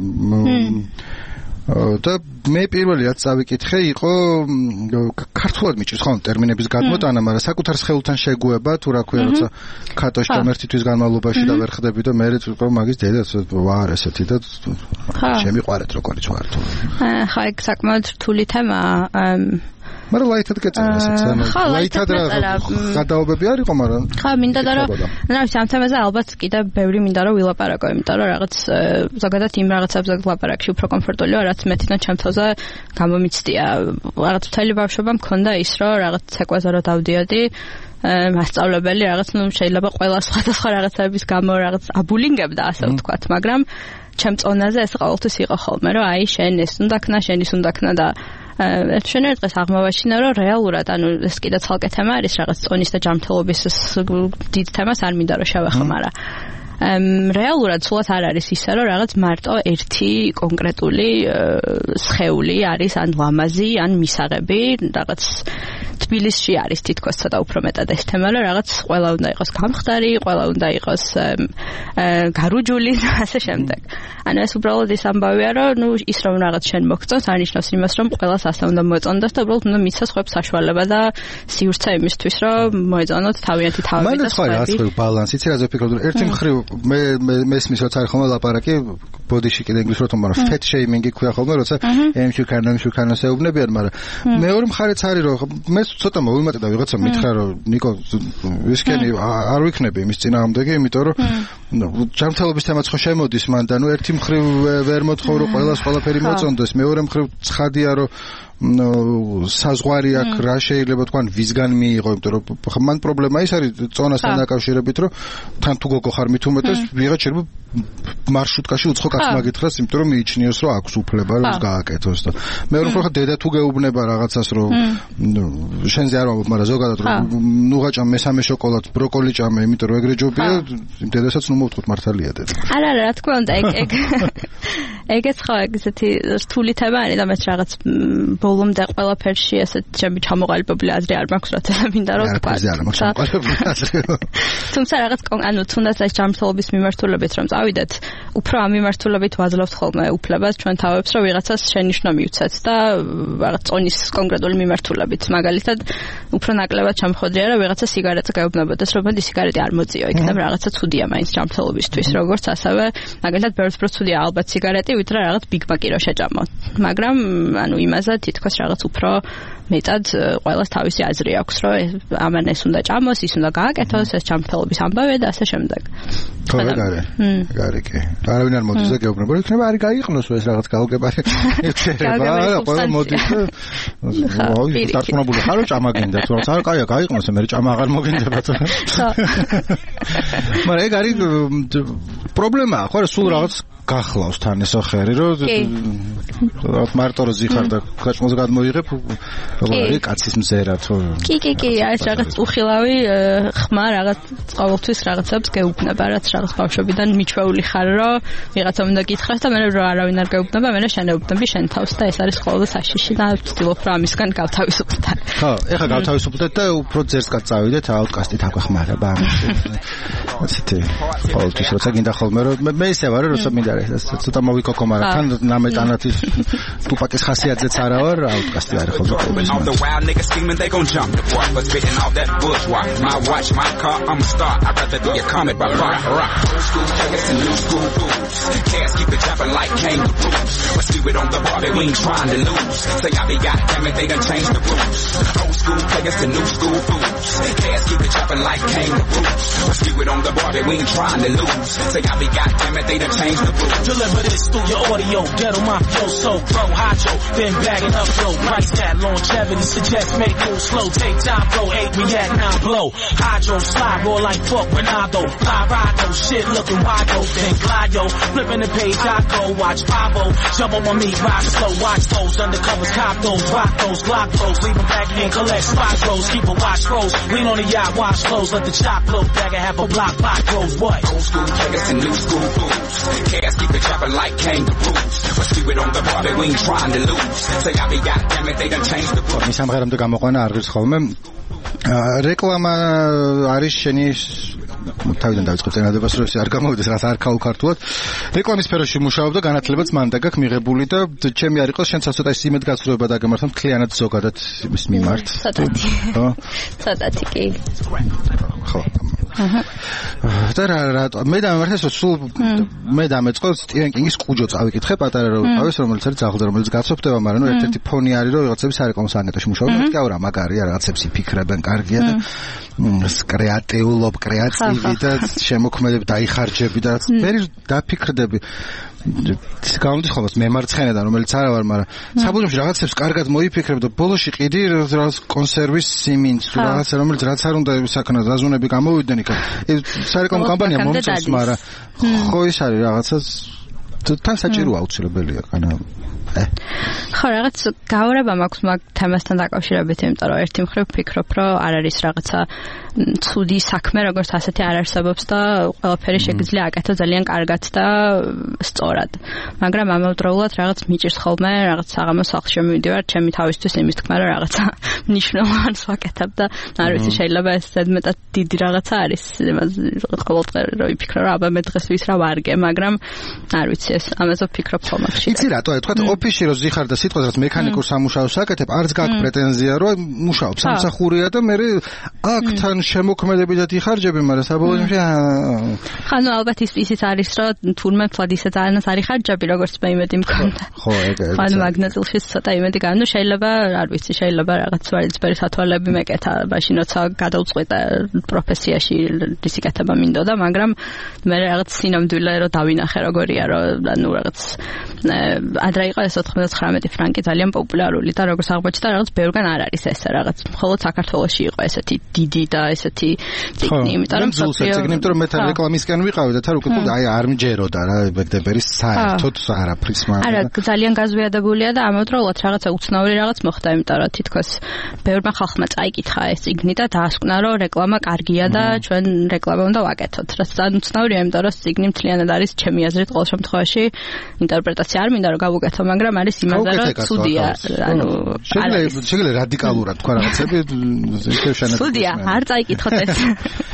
და მე პირველი რაც წავიკითხე იყო ქართულად მიჭირს ხო ტერმინების გადმოტანა, მაგრამ საკუთარ სხეულთან შეგუება თუ რა ქვია, როცა ქატოში და ერთი თვის განმავლობაში და ვერ ხდები და მე ვიყო მაგის დედაც ვარ ესეთი და შემიყვარეთ როგორიც ვარ თუ. ხა ეგ საკმაოდ რთული თემაა. მაგრამ ლაითად გეწერა ესეც, ანუ ლაითად რა გადაობები არ იყო, მაგრამ ხა მინდა და რომ რა ვიცი ამ თემაზე ალბათ კიდე ბევრი მინდა რომ ვილაპარაკო, იმიტომ რომ რაღაც ზოგადად იმ რაღაცებზე ლაპარაკში უფრო კომფორტული ვარ, რაც მე თვითონ ჩემ თავზე გამომიცდია. რაღაც მთელი ბავშვობა მქონდა ის, რომ რაღაც ცეკვაზე რომ დავდიოდი მასწავლებელი რაღაც ნუ შეიძლება ყველა სხვადასხვა რაღაცების გამო რაღაც აბულინგებდა ასე ვთქვათ, მაგრამ ჩემ წონაზე ეს ყოველთვის იყო ხოლმე, რომ აი შენ ეს უნდა ქნა, შენ ის უნდა ქნა და შენ ერთ დღეს აღმოვაჩინა რომ რეალურად ანუ ეს კიდე ცალკე თემა არის რაღაც წონის და ჯანმრთელობის დიდ თემას არ მინდა რომ შევეხო, მაგრამ რეალურად სულაც არ არის ისე რომ რაღაც მარტო ერთი კონკრეტული სხეული არის ან ლამაზი ან მისაღები რაღაც თბილისში არის თითქოს ცოტა უფრო მეტად ეს თემა, რომ რაღაც ყველა უნდა იყოს გამხდარი, ყველა უნდა იყოს გარუჯული და ასე შემდეგ. ანუ ეს უბრალოდ ის ამბავია, რომ ნუ ის რომ რაღაც შენ მოგწონს, არნიშნავს იმას, რომ ყველას ასე უნდა მოწონდეს და უბრალოდ უნდა მისცეს ხვებს საშუალება და სივრცე იმისთვის, რომ მოეწონოთ თავიანთი თავები და სხვა. მაგრამ რა სხვა ბალანსი, იცი რა ზეფიქრობ, ერთი მხრივ მე მესმის როცა არის ხოლმე ლაპარაკი ბოდიში კიდე ინგლისურად თომ, მაგრამ fat shaming-ი ქვია ხოლმე, როცა ემში ქარნამ შუქანას ეუბნებიან, მაგრამ მეორე მხარეც არის, რომ მე ცოტა მოვიმატე და ვიღაცა მითხრა რომ ნიკო ვისკენი არ ვიქნები იმის წინააღმდეგი, იმიტომ რომ ჯანმრთელობის თემაც ხო შემოდის მან და ნუ ერთი მხრივ ვერ მოთხოვ რომ ყველას ყველაფერი მოწონდეს, მეორე მხრივ ცხადია რომ საზღვარი აქვს რა შეიძლება თქვან ვისგან მიიღო, იმიტომ რომ მან პრობლემა ის არის წონასთან დაკავშირებით, რომ თან თუ გოგო ხარ მით უმეტეს ვიღაც შეიძლება მარშრუტკაში უცხო კაცს მაგითხრას, იმიტომ რომ მიიჩნიოს რომ აქვს უფლება რომ ის გააკეთოს და მეორე მხრივ დედა თუ გეუბნება რაღაცას რომ შენზე არ ვამბობ, მაგრამ ზოგადად რომ ნუღა ჭამ მესამე შოკოლადს ბროკოლი ჭამე, იმიტომ რომ ეგრე ჯობია, დედასაც ნუ მოვთხოვთ მართალია დედა. არა არა, რა თქმა უნდა, ეგ ეგ ეგეც ხო ეგეთი რთული თემა არის და მეც რაღაც ბოლომდე ყველაფერში ესეთ ჩემი ჩამოყალიბებული აზრი არ მაქვს, რაც მინდა რომ ვთქვა. თუმცა რაღაც ანუ თუნდაც ეს ჯანმრთელობის მიმართულებით რომ წავიდეთ, უფრო ამ მიმართულებით ვაძლევთ ხოლმე უფლებას ჩვენ თავებს, რომ ვიღაცას შენიშვნა მივცეთ და რაღაც წონის კონკრეტული მიმართულებით. მაგალითად, უფრო ნაკლებად ჩამხოდრია, რომ ვიღაცა სიგარეტს გაეუბნებოდეს, რომ მოდი სიგარეტი არ მოწიო, იქნებ რაღაცა ცუდია მაინც ჯანმრთელობისთვის, როგორც ასევე მაგალითად ბევრს უფრო ცუდია ალბათ სიგარეტი, ვიდრე რაღაც ბიგ მაკი რო შეჭამო. მაგრამ ანუ იმაზე თითქოს რაღაც უფრო მეტად ყველას თავისი აზრი აქვს, რომ ამან ეს უნდა ჭამოს, ის უნდა გააკეთოს, ეს ჩამფრთელობის ამბავია და ასე შემდეგ. ხო, ეგარე. ეგარე კი. არავინ არ მოდის და გეუბნება, რომ იქნება არის გაიყნოს ეს რაღაც გაუგებარი. ერთერება, არა, ყველა მოდის. ხო, დარწმუნებული ხარ რომ ჭამა გინდა, თუ რაღაც არ კაია გაიყნოს, მე ჭამა აღარ მოგინდება. მაგრამ ეგ არის პრობლემაა, ხო, სულ რაღაც გახლავს თან ესო ხერი, რომ რაღაც მარტო რო ზიხარ და გაჭმოზე გადმოიღებ, როგორ არის კაცის მზერა თუ კი, კი, კი, ეს რაღაც უხილავი ხმა რაღაც ყოველთვის რაღაცებს გეუბნება, რაც რაღაც ბავშვობიდან მიჩვეული ხარ, რომ ვიღაცა უნდა გითხრას და მე რომ არავინ არ გეუბნება, მე შენ ეუბნები შენ თავს და ეს არის ყოველთვის საშიში და ვცდილობ რომ ამისგან გავთავისუფლდეთ. ხო, ეხლა გავთავისუფლდეთ და უფრო ძერსკად წავიდეთ აუტკასტით აკვეხმარება ამის. ასეთი ყოველთვის როცა გინდა ხოლმე რომ მე ისე ვარ, როცა მინდა ცოტა მოვიკოკო, მაგრამ თან ნამეტანათის ტუპაკის ხასიათზეც არა ვარ, აუტკასტი არის ხოლმე. All the wild niggas scheming, they gon' jump the boy. But spitting all that bourgeois. My watch, my car, I'm a star. I'd rather be a comet by rock, rock. Old school players and new school fools. Cats keep it jumping like kangaroos. But see it on the bar, we ain't trying to lose. Say I be goddamn it, they done changed the rules. Old school players and new school fools. Cats keep it jumping like kangaroos. But see it on the bar, we ain't trying to lose. Say I be goddamn it, they done changed the rules. Deliver this through your audio, ghetto mafio, so pro hydro, then bagging up low. Price that longevity suggests make moves slow. Take time, go eight, react now, blow. Hydro slide, roll like fuck Ronaldo. Fly Rado, shit looking wide open. Glide yo, flipping the page, I go watch five oh. Jump on my meat, ride slow, watch those undercovers, cop those, rock those, block those, leave them back in, collect spot throws, keep a watch throws. Lean on the yacht, watch close, let the chop look back and have a block block throws. What? Old school players and new school fools. Cats keep it jumping like kangaroos. But see it on the bar, we ain't trying to lose. Say I be goddamn it, they done changed the rules. მის ამღერამდე გამოყვანა არ ღირს ხოლმე. რეკლამა არის შენი თავიდან დავიწყებ წინადებას, რომ ეს არ გამოვიდეს რაც არ ქაუქართულად. რეკლამის სფეროში მუშაობ და განათლებაც მან და გაქვს მიღებული და ჩემი არ იყოს შენც ცოტა იმედ გაცრუება დაგემართო მთლიანად ზოგადად იმის მიმართ. ცოტათი. ხო? ცოტათი კი. ხო. აჰა. და რა რატო მე დამემართეს რომ სულ მე დამეწყო სტივენ კინგის კუჯო წავიკითხე პატარა რო ვიყავეს, რომელიც არის ძაღლი, რომელიც გაცოფდება, მაგრამ ნუ ერთ-ერთი ფონი არის რომ რაღაცები სარეკლამო საგნეტოში მუშაობენ, კი არა მაგარია, რაღაცებს იფიქრებენ, კარგია და კრეატიულობ, კრეატივი და შემოქმედები დაიხარჯები და რაც მე დაფიქრდები გამოდის ხოლმე მემარცხენედან, რომელიც არა ვარ, მაგრამ საბუთში რაღაცებს კარგად მოიფიქრებ და ბოლოში ყიდი რაღაც კონსერვის სიმინდს თუ რაღაცა, რომელიც რაც არ უნდა საქმე ზაზუნები გამოვიდნენ იქ. ეს სარეკლამო კამპანია მომწონს, მაგრამ ხო ის არის რაღაცას თან საჭიროა აუცილებელია, კანა ხო, რაღაც გავრება მაქვს მაგ თემასთან დაკავშირებით, იმიტომ რომ ერთი მხრივ ვფიქრობ, რომ არ არის რაღაცა ცუდი საქმე, როგორც ასეთი არ არსებობს და ყველაფერი შეგვიძლია აკეთო ძალიან კარგად და სწორად. მაგრამ ამავდროულად რაღაც მიჭირს ხოლმე, რაღაც საღამოს სახლში მივიდივარ, ჩემი თავისთვის იმის თქმა, რომ რაღაცა მნიშვნელოვანს ვაკეთებ და არ ვიცი, შეიძლება ეს ზედმეტად დიდი რაღაცა არის. ყოველდღე რო ვიფიქრო, რომ აბა მე დღეს ვის რა ვარგე, მაგრამ არ ვიცი, ეს ამაზე ვფიქრობ ხოლმე. იცი რატო, თქვა ოფისში რო ზიხარ და სიტყვას რაც მექანიკურ სამუშაოს აკეთებ, არც გაქვს პრეტენზია, რომ მუშაობ სამსახურია და მე აქ თან შემოქმედები და იხარჯები, მაგრამ საბოლოოში ხა ნუ ალბათ ის ისიც არის, რომ თურმე თვად ისე ძალიანაც არ იხარჯები, როგორც მე იმედი მქონდა. ხო, ეგ ეგ. ხა ნუ მაგნატილში ცოტა იმედი გან, ნუ შეიძლება, არ ვიცი, შეიძლება რაღაც ვარიცბერი სათვალეები მეკეთა, მაშინ როცა გადავწყვიტე პროფესიაში ისი კეთება მინდოდა, მაგრამ მე რაღაც სინამდვილე რომ დავინახე როგორია, რომ ანუ რაღაც ადრე იყო ეს ოთხმოცდათოთხმეტი ფრანკი ძალიან პოპულარული და როგორც აღმოჩნდა რაღაც ბევრგან არ არის ესე რაღაც. მხოლოდ საქართველოში იყო ესეთი დიდი და ესეთი ციგნი, იმიტომ რომ ციგნი, იმიტომ რომ მე თან რეკლამისკენ ვიყავი და თან უკვე აი არ მჯეროდა რა ბეგდებერი საერთოდ არაფრის მაგრამ. არა, ძალიან გაზვიადებულია და ამავდროულად რაღაცა უცნაური რაღაც მოხდა, იმიტომ რომ თითქოს ბევრმა ხალხმა წაიკითხა ეს ციგნი და დაასკვნა, რომ რეკლამა კარგია და ჩვენ რეკლამა უნდა ვაკეთოთ. რაც ძალიან უცნაურია, იმიტომ რომ ციგნი მთლიანად არის ჩემი აზრით ყოველ შემთხვევაში ინტერპრეტაცია არ მინდა რომ გავუკეთო, მაგრამ არის იმაზე რომ ცუდია, ანუ შეიძლება შეიძლება რადიკალურად თქვა რაღაცები, ისე შენად. ცუდია, არ წაიკითხოთ ეს.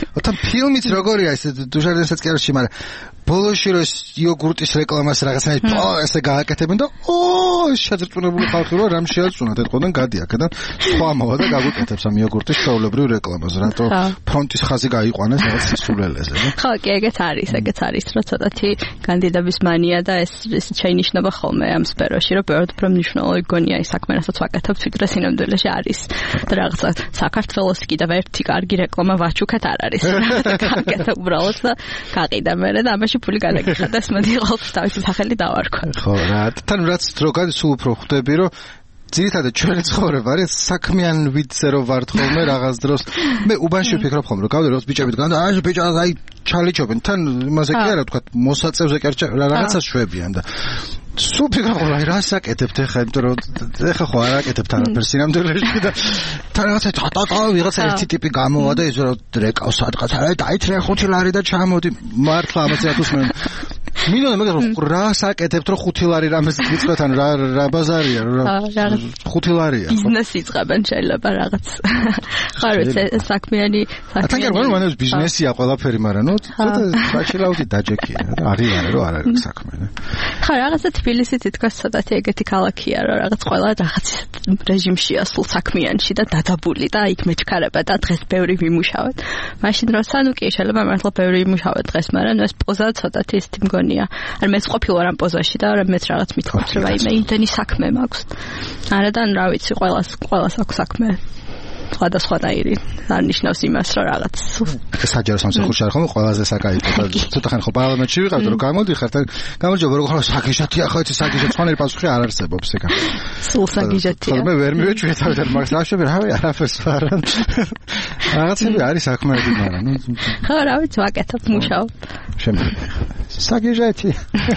თან ფილმიც როგორია ეს დუშარდენსაც კი არ შემარა ბოლოში რო იოგურტის რეკლამას რაღაცნაირად პო ესე გააკეთებენ და ო შეძრწმუნებული ხალხი რო რამ შეაწუნა თეთრყოდან გადიაკეთა სხვა მოვა და გაგუკეთებს ამ იოგურტის ჩაოლებრივ რეკლამას რატო ფრონტის ხაზი გაიყვანეს რაღაც სისულელეზე ხო კი ეგეც არის ეგეც არის რომ ცოტათი კანდიდატების მანია და ეს ეს შეინიშნება ხოლმე ამ სფეროში რომ ბევრად უფრო მნიშვნელოვანი გონია ის საქმე რასაც ვაკეთებთ ვიდრე სინამდვილეში არის და რაღაცა საქართველოს კიდევ ერთი კარგი რეკლამა ვაჩუქეთ არ არის გაკეთე უბრალოდ და გაყიდა მე და ამაში ფული გადაგიხადა ეს მოდი ყოველთვის თავისი სახელი დავარქვა ხო რა თან რაც რო გადი სულ უფრო ხვდები რომ ძირითადად ჩვენი ცხოვრება არის საქმიან ვიცე რომ ვართ ხოლმე რაღაც დროს მე უბანში ვფიქრობ ხოლმე რომ გავდე რომ ბიჭები დგან და აი ბიჭა აი ჩალიჩობენ თან იმაზე კი არა თქვა მოსაწევზე კი არ რაღაცას შვებიან და სულ ფიქრობ ხოლმე აი რას აკეთებთ ეხა იმიტომ რომ ეხა ხო არ აკეთებთ არაფერს სინამდვილეში და თან რაღაცა ტატა ვიღაცა ერთი ტიპი გამოვა და ის რომ რეკავს სადღაც არა დაითრე ხუთი ლარი და ჩამოდი მართლა ამაზე ათოს მე მინდა მაგას რა საკეთებთ რომ ხუთი ლარი რამეს გიწევთ ან რა რა ბაზარია რა ხუთი ლარია ბიზნესი იწყებენ შეიძლება რაღაც ხარ საქმიანი საქმიანი თან გარ მანებს ბიზნესია ყველაფერი მაგრამ ნუ საჩილაუთი დაჯექია და აღიარა რომ არ არის საქმე ხარ რაღაცა თბილისი თითქოს ცოტათი ეგეთი ქალაქია რომ რაღაც ყველა რაღაც რეჟიმშია სულ საქმიანში და დადაბული და იქ მეჩქარება და დღეს ბევრი ვიმუშავეთ მაშინ როცა ნუ კი შეიძლება მართლა ბევრი ვიმუშავეთ დღეს მაგრამ ეს პოზა ცოტათი ის თიმგონი არ მეც ყოფილვარ ამ პოზაში და მეც რაღაც მithობს რომ აი მე იმდენი საქმე მაქვს არა და რა ვიცი ყველას ყველას აქვს საქმე სხვადასხვანაირი არ ნიშნავს იმას რომ რაღაც საჯარო სამსახურში არ ხომ ყველაზე საკაიფო და ცოტა ხანი ხო პარლამენტში ვიყავ რომ გამოდიხარ და გამარჯობა როგორ ხარ საგიჟათია ხო ეს საგიჟეთ ხონერი პასუხი არ არსებობს ეკა სულ საგიჟათია ხოლმე ვერ მივეჭვი თავიდან მაგას ნახშები რავი არაფერს ვარ რაღაცები არის საქმეები მაგრამ ნუ ხო რა ვიცი ვაკეთებ მუშაობ შემდგომ საგიჟეთი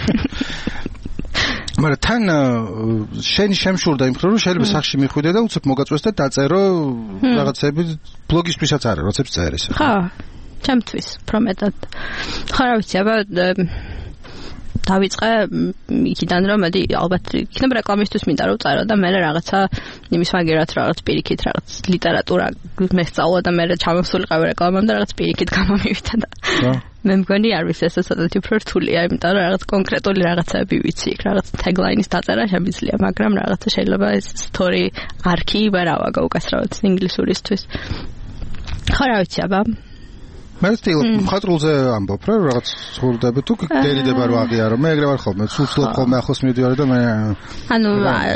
მაგრამ თან შენი შემშურდა იმ რომ შეიძლება სახში მიხვიდე და უცებ მოგაწვეს და დაწერო რაღაცები ბლოგისთვისაც არა როცებს წერეს ხო ჩემთვის პრომეტად ხო რა ვიცი აბა დავიწყე იქიდან რომ მოდი ალბათ იქნება რეკლამისთვის მინდა რომ წერო და მე რაღაცა იმის მაგერად რაღაც პირიქით რაღაც ლიტერატურა მესწავლა და მე ჩამოსულიყავი რეკლამამ და რაღაც პირიქით გამომივიდა და მე მგონი არ ვიცი ეს ცოტათი უფრო რთულია იმიტომ რომ რაღაც კონკრეტული რაღაცები ვიცი იქ რაღაც tagline-ის დაწერა შემიძლია მაგრამ რაღაცა შეიძლება ეს story arc-ი ვერავა გაუკასრავად ინგლისურისთვის ხო რა ვიცი აბა მე სტილ ხატრულზე ამბობ რა რაღაც სურდები თუ დერიდება რომ აღიარო მე ეგრე ვარ ხოლმე სულ სულ ხოლმე ახლოს მივიდივარ და მე ანუ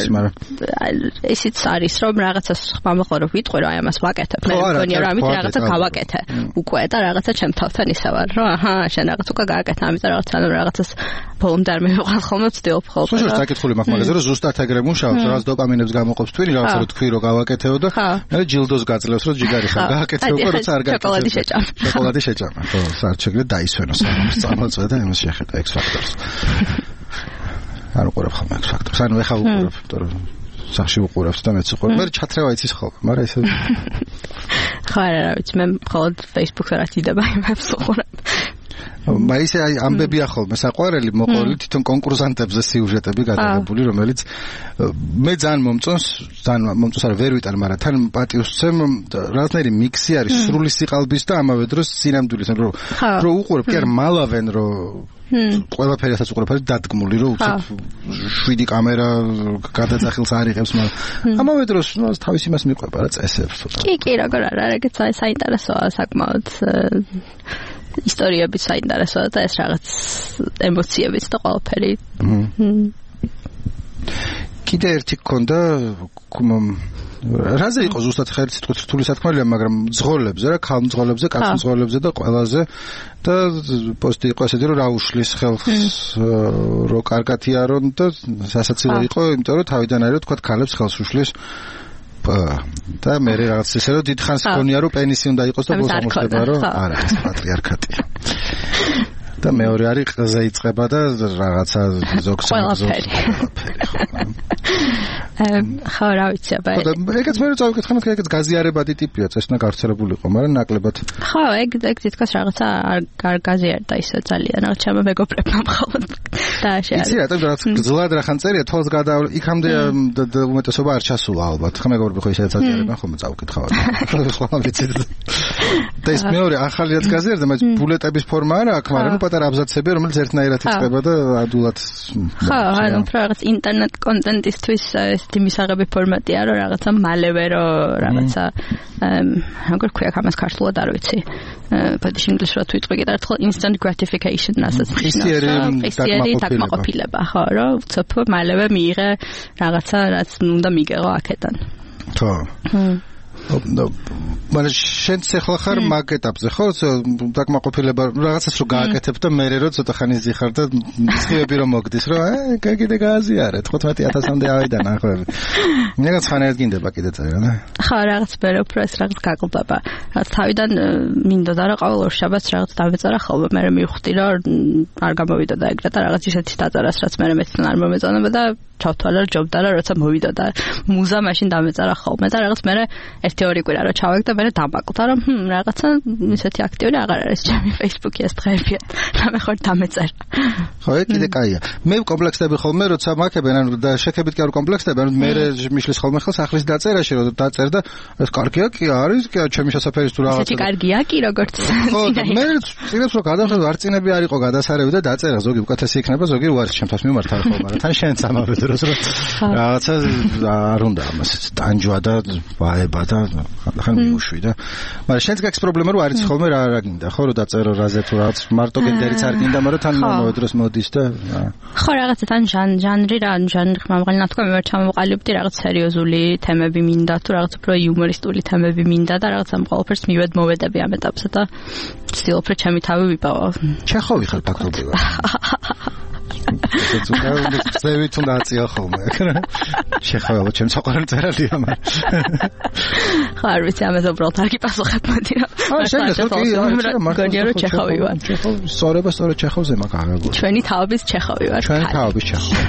ესიც არის რომ რაღაცას ხმამოყო რომ ვიტყვი რომ აი ამას ვაკეთებ მე მგონი რომ ამით რაღაცა გავაკეთე უკვე და რაღაცა ჩემ თავთან ისე ვარ რომ აჰა შენ რაღაც უკვე გააკეთე ამიტომ რაღაცა ანუ რაღაცას ბოლომდე არ მივიღალ ხოლმე ვწდიობ ხოლმე სულ საკითხული მაქვს მაგაზე რომ ზუსტად ეგრე მუშაობ რაღაც დოპამინებს გამოყოფს თქვენი რაღაცა რომ თქვი რომ გავაკეთეო და მე ჯილდოს გაძლევს რომ ჯიგარი ხარ გააკეთე უკვე როცა არ გააკეთე შოკოლადი შეჭამ შოკოლადი შეჭამა ხო საერთოდ დაისვენო სამს წამოწვე და იმას შეხედა X Factor-ს არ უყურებ ხომ X Factor-ს ანუ ეხა უყურებ იმიტომ რომ სახში უყურებს და მეც უყურებ მე ჩათრევა იცის ხოლმე მაგრამ ესე ხო არა ვიცი მე მხოლოდ Facebook-ზე რა თიდება იმებს უყურებ მაისე აი ამბებია ხოლმე საყვარელი მოყოლი თვითონ კონკურსანტებზე სიუჟეტები გადაღებული რომელიც მე ძალიან მომწონს ძალიან მომწონს არა ვერ ვიტან მაგრამ თან პატივს ვცემ რაღაცნაირი მიქსი არის სრული სიყალბის და ამავე დროს სინამდვილის რომ რომ უყურებ კი არა მალავენ რომ ყველაფერი ასაც უყურებ არის დადგმული რომ უცებ შვიდი კამერა გადაძახილს არ იღებს მაგრამ ამავე დროს თავის იმას მიყვება რა წესებს კი კი როგორ არა ეგეც საინტერესოა საკმაოდ ისტორიებიც საინტერესოა და ეს რაღაც ემოციებიც და ყველაფერი. კიდე ერთი გქონდა რაზე იყო ზუსტად ხელი სიტყვით რთული სათქმელია, მაგრამ მძღოლებზე რა, ქალმძღოლებზე, კაცმძღოლებზე და ყველაზე და პოსტი იყო ესეთი რომ რა უშლის ხელს რო კარგათია რომ და სასაცილო იყო, იმიტომ რომ თავიდან არის თქვა ქალებს ხელს უშლის და მე რაღაც ისე რომ დიდხანს ქონია რომ პენისი უნდა იყოს და ბოლოს ამოხდება რომ არა ეს პატრიარქატია და მეორე არის ყზე იწება და რაღაცა ზოგს ყველაფერი ხო რა ვიცი აბა ეგეც მე წავიკითხე მე ეგეც გაზიარებადი ტიპია წესნა გავრცელებული იყო მაგრამ ნაკლებად ხო ეგ ეგ თითქოს რაღაცა არ გაზიარდა ისე ძალიან რაღაც ჩემო მეგობრებმა მხოლოდ და შეარ იცი რა რაღაც გზლად რახან წერია თვალს გადაავლ იქამდე უმეტესობა არ ჩასულა ალბათ ხა მეგობრები ხო ისედაც აზიარებენ ხომ წავიკითხავ სხვა ვიცი და ეს მეორე ახალი რაც გაზიარდა, მას ბულეტების ფორმა არა აქვს, მაგრამ ნუ პატარა აბზაცები, რომელიც ერთნაირად იწყება და ადულად. ხო, ანუ რაღაც ინტერნეტ კონტენტისთვის ესეთი მისაღები ფორმატია, რომ რაღაცა მალევე რო რაღაცა როგორ ქვია ამას ქართულად არ ვიცი. ბოდიშ ინგლისურად თუ იტყვი კიდე ერთხელ instant gratification ასეც ისიერი დაკმაყოფილება, ხო, რომ ცოტა მალევე მიიღე რაღაცა რაც უნდა მიგეღო აქედან. ხო. მაგრამ შენ ახლა ხარ მაგ ეტაპზე, ხო? დაკმაყოფილება რაღაცას რო გააკეთებ და მე რო ცოტა ხანი ზიხარ და მცხივები რომ მოგდის, რომ აი კიდე გააზიარეთ, თხუთმეტი ათასამდე ავიდა ნახვები. მე რაღაც ხანერად გინდება კიდე წერა, და? ხო, რაღაც მე უფრო ეს რაღაც გაკლდება. რაც თავიდან მინდოდა რა ყოველ ორ შაბათს რაღაც დავეწერა ხოლმე, მე მივხვდი რომ არ გამოვიდოდა ეგრე და რაღაც ისეთი დაწერას, რაც მე მეცნ არ მომეწონება და ჩავთვალე რომ ჯობდა რა როცა მოვიდოდა მუზა მაშინ დამეწერა ხოლმე და რაღაც მე ერთი ორი კვირა რო ჩავაგდ და მე დამაკლდა რომ ჰმ რაღაცა ისეთი აქტიური აღარ არის ჩემი Facebook-ი ეს დღეებია და მე ხარ დამეწერა. ხო, ეგ კიდე კაია. მე კომპლექსები ხოლმე როცა მაქებენ ანუ და შეკებით კი არ კომპლექსები, ანუ მე მიშლის ხოლმე ხელს ახლის დაწერაში რომ დაწერ და ეს კარგია კი არის, კი ჩემი შესაძფერის თუ რაღაცა. ესეთი კარგია კი როგორც ხო, მე წინებს რომ გადავხედო არ წინები არ იყო გადასარევი და დაწერა ზოგი უკეთესი იქნება, ზოგი უარეს ჩემთვის მიმართა ხო, მაგრამ თან შენ სამავე დროს რომ რაღაცა არ უნდა ამას ტანჯვა და ვაება და ხან მუშვი და მაგრამ შენც გაქვს პრობლემა რომ არის ხოლმე რა რა გინდა ხო რომ დაწერო რაზე თუ რაღაც მარტო გენდერიც არ გინდა მაგრამ თან მომავალ დროს მოდის და ხო რაღაცა თან ჟანრი რა ჟანრი ხმამაღალი ნათქვამი ვერ ჩამოვყალიბდი რაღაც სერიოზული თემები მინდა თუ რაღაც უფრო იუმორისტული თემები მინდა და რაღაც ამ ყველაფერს მივედ მოვედები ამ ეტაპზე და ვცდილობ რომ ჩემი თავი ვიპოვო. ჩეხოვი ხარ ფაქტობრივად. ეს უნდა ზევით უნდა აწია ხოლმე. შეხოვა ჩემს საყვარელ წერალია მაგრამ. ხო არ ვიცი ამაზე უბრალოდ არ გიპასუხებ მოდი რა. აა შეიძლება გონია რომ ჩეხოვი ვარ. სწორება სწორედ ჩეხოვზე მაგ აღებული. ჩვენი თავის ჩეხოვი ვარ. ჩვენი თავის ჩეხოვი.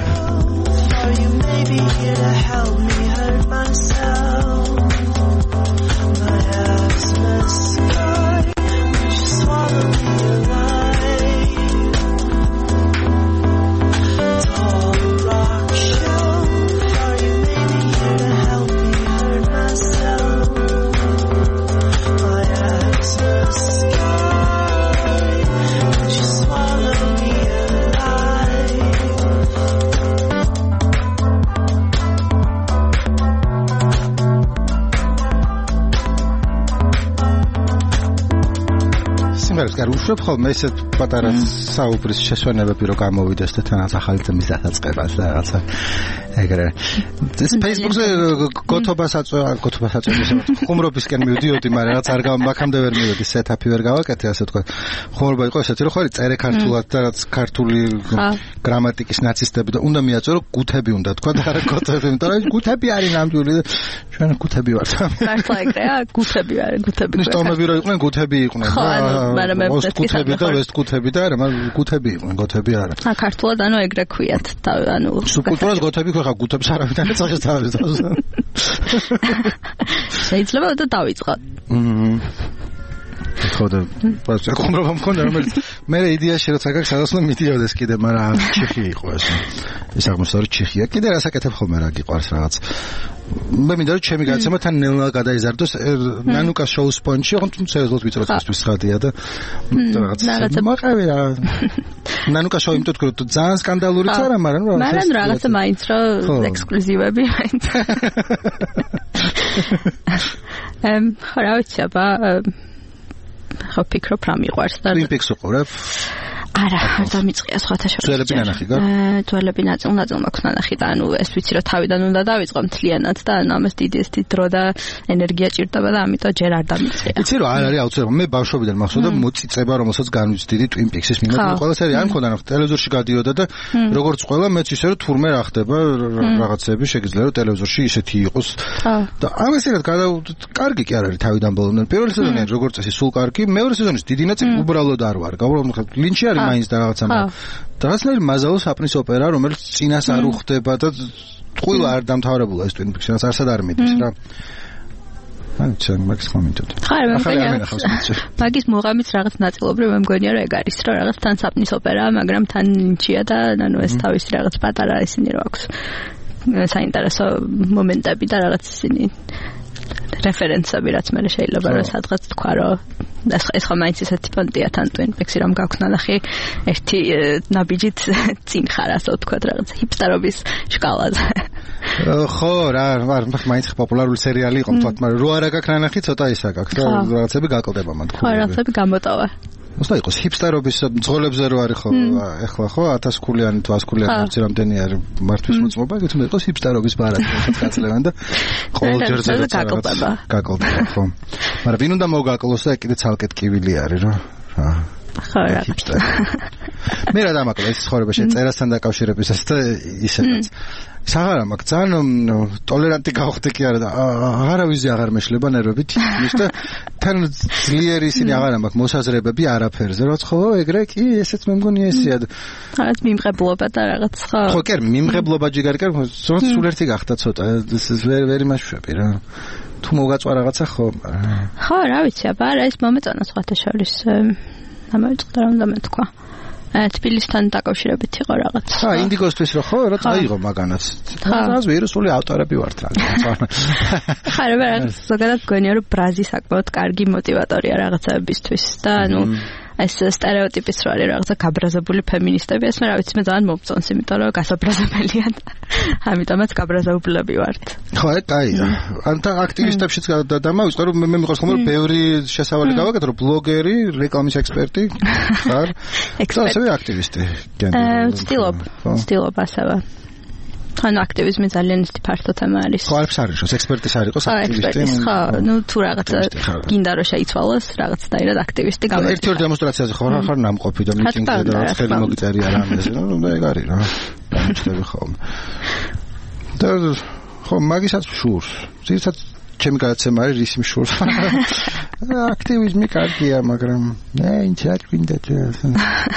უშვებ ხოლმე ესეთ პატარა საუბრის შესვენებები რო გამოვიდეს და თანაც ახალი თემის დასაწყებას და რაღაცა ეგრე. ეს Facebook-ზე გოთობას აწვა, გოთობას აწვა, ხუმრობისკენ მივდიოდი, მაგრამ რაღაც არ გამაქამდე ვერ მივედი, სეტაპი ვერ გავაკეთე, ასე თქვა. ხუმრობა იყო ესეთი, რომ ხო არის წერე ქართულად და რაც ქართული გრამატიკის ნაცისტები და უნდა მიაწერო გუთები უნდა თქვა და არა გოთები, იმიტომ რომ გუთები არის ნამდვილი და ჩვენ გუთები ვართ. მართლა ეგრეა, გუთები არის, გუთები. ნისტომები რო იყვნენ, გუთები იყვნენ. ხო, მაგრამ მე გუთები და ვესტ გუთები და არა, მაგრამ გუთები იყვნენ, გოთები არა. ა ქართულად ანუ ეგრე ქვიათ, ანუ სუბკულტურას გოთები ხო ხა გუთებს არავითარ წახეს თავის თავს. შეიძლება და დავიწყოთ. მმ. ხო და პასუხი ხომრობა მქონდა რომელიც მე იდეაში როცა გაქვს სადაც უნდა მიდიოდეს კიდე, მაგრამ ჩიხი იყო ეს. ეს აღმოსავლური ჩიხია. კიდე რასაკეთებ ხოლმე რა გიყვარს რაღაც. მე მინდა რომ ჩემი გადაცემა თან ნელა გადაიზარდოს ნანუკას შოუ სპონჯი, ხო თუმცა ზოგადად ვიწროთისთვის ხადია და რაღაც მოყევი რა. ნანუკას შოუ იმიტომ რომ ძალიან სკანდალურიც არა, მაგრამ რა. მაგრამ რაღაცა მაინც რომ ექსკლუზივები მაინც. ემ ხო რა ვიცი აბა ხო ფიქრობ რა მიყვარს და Twin Peaks უყურებ? არა, არ დამიწყია სხვათა შორის. ძველები ნანახი გა? ძველები ნაწილ ნაწილ მაქვს ნანახი და ანუ ეს ვიცი რომ თავიდან უნდა დავიწყო მთლიანად და ანუ ამას დიდი ესეთი დრო და ენერგია ჭირდება და ამიტომ ჯერ არ დამიწყია. იცი რომ არ არის აუცილებლად. მე ბავშვობიდან მახსოვდა მოწიწება, რომელსაც განვიცდიდი Twin Peaks-ის მიმართ. ყველა სერი არ მქონდა, ნახე ტელევიზორში გადიოდა და როგორც ყველა მეც ისე რომ თურმე რა ხდება რაღაცები შეგიძლია რომ ტელევიზორში ისეთი იყოს. და ამასერად გადა კარგი კი არ არის თავიდან ბოლომდე. პირველი სეზონი როგორც წესი სულ კარგი, მეორე სეზონის დიდი ნაწილი უბრალოდ არ ვარ. უბრალოდ ლინჩი არის მაინც და რაღაცა რაღაცნაირი მაზალო საპნის ოპერა, რომელიც წინას არ უხდება და ყველა არ დამთავრებულა ეს Twin Peaks-ს არსად არ მიდის რა. ან ჩემ მაგის კომენტოდ. მაგის მოღამის რაღაც ნაწილობრივ მე მგონია რომ ეგ არის რომ რაღაც თან საპნის ოპერაა, მაგრამ თან ლინჩია და ანუ ეს თავისი რაღაც პატარა ისინი რო აქვს საინტერესო მომენტები და რაღაც ისინი რეფერენსები რაც მე შეიძლება რომ სადღაც თქვა რომ ეს ეს ხომ მაინც ისეთი პონტია თან Twin Peaks-ი რომ გაქვს ნახი ერთი ნაბიჯით წინ ხარ ასე ვთქვათ რაღაც ჰიპსტერობის შკალაზე ხო რა ვარ მაინც პოპულარული სერიალი იყო თქვათ მაგრამ რო არა გაქვს ნახი ცოტა ისა გაქვს რაღაცები გაკლდება მან თქვა ხო რაღაცები გამოტოვა მოსა იყოს ჰიპსტერობის მძღოლებზე რო არის ხო ეხლა ხო ათას ქულიანი თუ ას ქულიანი არც რამდენი არის მართვის მოწმობა ეთქმა იყოს ჰიპსტერობის ბარათი გაწლევან და ყოველ ჯერზე გაკლდება გაკლდება ხო მაგრამ ვინ უნდა მოგაკლოს და კიდე ცალკე ტკივილი არის რა ხო რა მე რა დამაკლა ეს ცხოვრებაში წერასთან დაკავშირებისას და ისედაც საღარა მაგ ძალიან ტოლერანტი გავხდი კი არა და აღარავის აღარ მეშლება ნერვებით ის და თან ძლიერი ისინი აღარ მაქვს მოსაზრებები არაფერზე რა ხო ეგრე კი ესეც მე მგონია ესეა რაღაც მიმღებლობა და რაღაც ხო ხო კი მიმღებლობა ჯიგარი კი სულ ერთი გახდა ცოტა ეს ვერ ვერ იმაშვები რა თუ მოგაწვა რაღაცა ხო ხო რა ვიცი აბა რა ის მომეწონა სხვათა შორის ამოიწყდა რომ და მე თქვა თბილისთან დაკავშირებით იყო რაღაც. ხა, ინდიგოსთვის რო ხო, რა წაიღო მაგანაც. რაღაც ვირუსული ავტორები ვართ რა. ხა, რა ზოგადად გონია რომ ბრაზი საკმაოდ კარგი мотиваტორია რაღაცებისთვის და ანუ ეს стереოტიპის რო არის რაღაცა გაბრაზებული ფემინისტები, ეს მე რა ვიცი, მე ძალიან მომწონს, იმიტომ რომ გასაბრაზებელია. ამიტომაც გაბრაზებულები ვართ. ხო, კაია. ანთა აქტივისტებშიც დამავიწყე რომ მე მიყვარს ხომ რომ ბევრი შესავალი გავაკეთე რომ ბლოგერი, რეკლამის ექსპერტი ხარ. ექსპერტი აქტივისტი. აა, ვცდილობ, ვცდილობ ასევე. ანუ აქტივიზმი ძალიან ისეთი ფართო თემა არის. ხო, არც არის, ექსპერტის არ იყოს აქტივისტი. ხო, ну თუ რაღაცა გინდა რომ შეიცვალოს, რაღაც დაირად აქტივისტი გამოიწვია. ერთ-ერთ დემონსტრაციაზე ხო ხარ ნამყოფი და მიტინგზე და რაღაც ხელი მოგიწერია რამეზე. ნუ და ეგ არის რა. დამჭდები ხომ. და ხო, მაგისაც შურს. ზოგადად ჩემი გადაცემა არის რის მშურს. აქტივიზმი კარგია, მაგრამ მე ინც არ გვინდა ეს.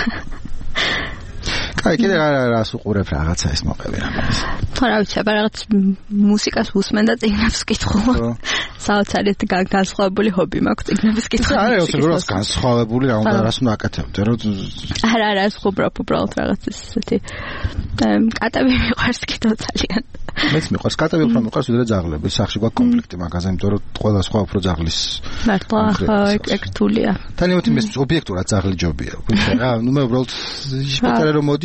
აი, კიდე რას უყურებ რაღაცა ეს მოყევი რამეს. ხო, რა ვიცი, აბა რაღაც მუსიკას უსმენ და წიგნებს ვკითხულობ. საოცარით განსხვავებული ჰობი მაქვს წიგნების კითხვა. არა, უბრალოდ განსხვავებული რა უნდა რას უნდა აკეთებდე, რომ არა, არა, ეს უბრალოდ უბრალოდ რაღაც ესეთი კატები მიყვარს კიდევ ძალიან. მეც მიყვარს კატები უფრო მიყვარს ვიდრე ძაღლები. სახში გვაქვს კონფლიქტი მაგაზე, იმიტომ რომ ყველა სხვა უფრო ძაღლის. მართლა, ხო, ეგ რთულია. თან იმით მე ობიექტურად ძაღლი ჯობია. რა, ნუ მე უბრალოდ შეტარე რომ მოდი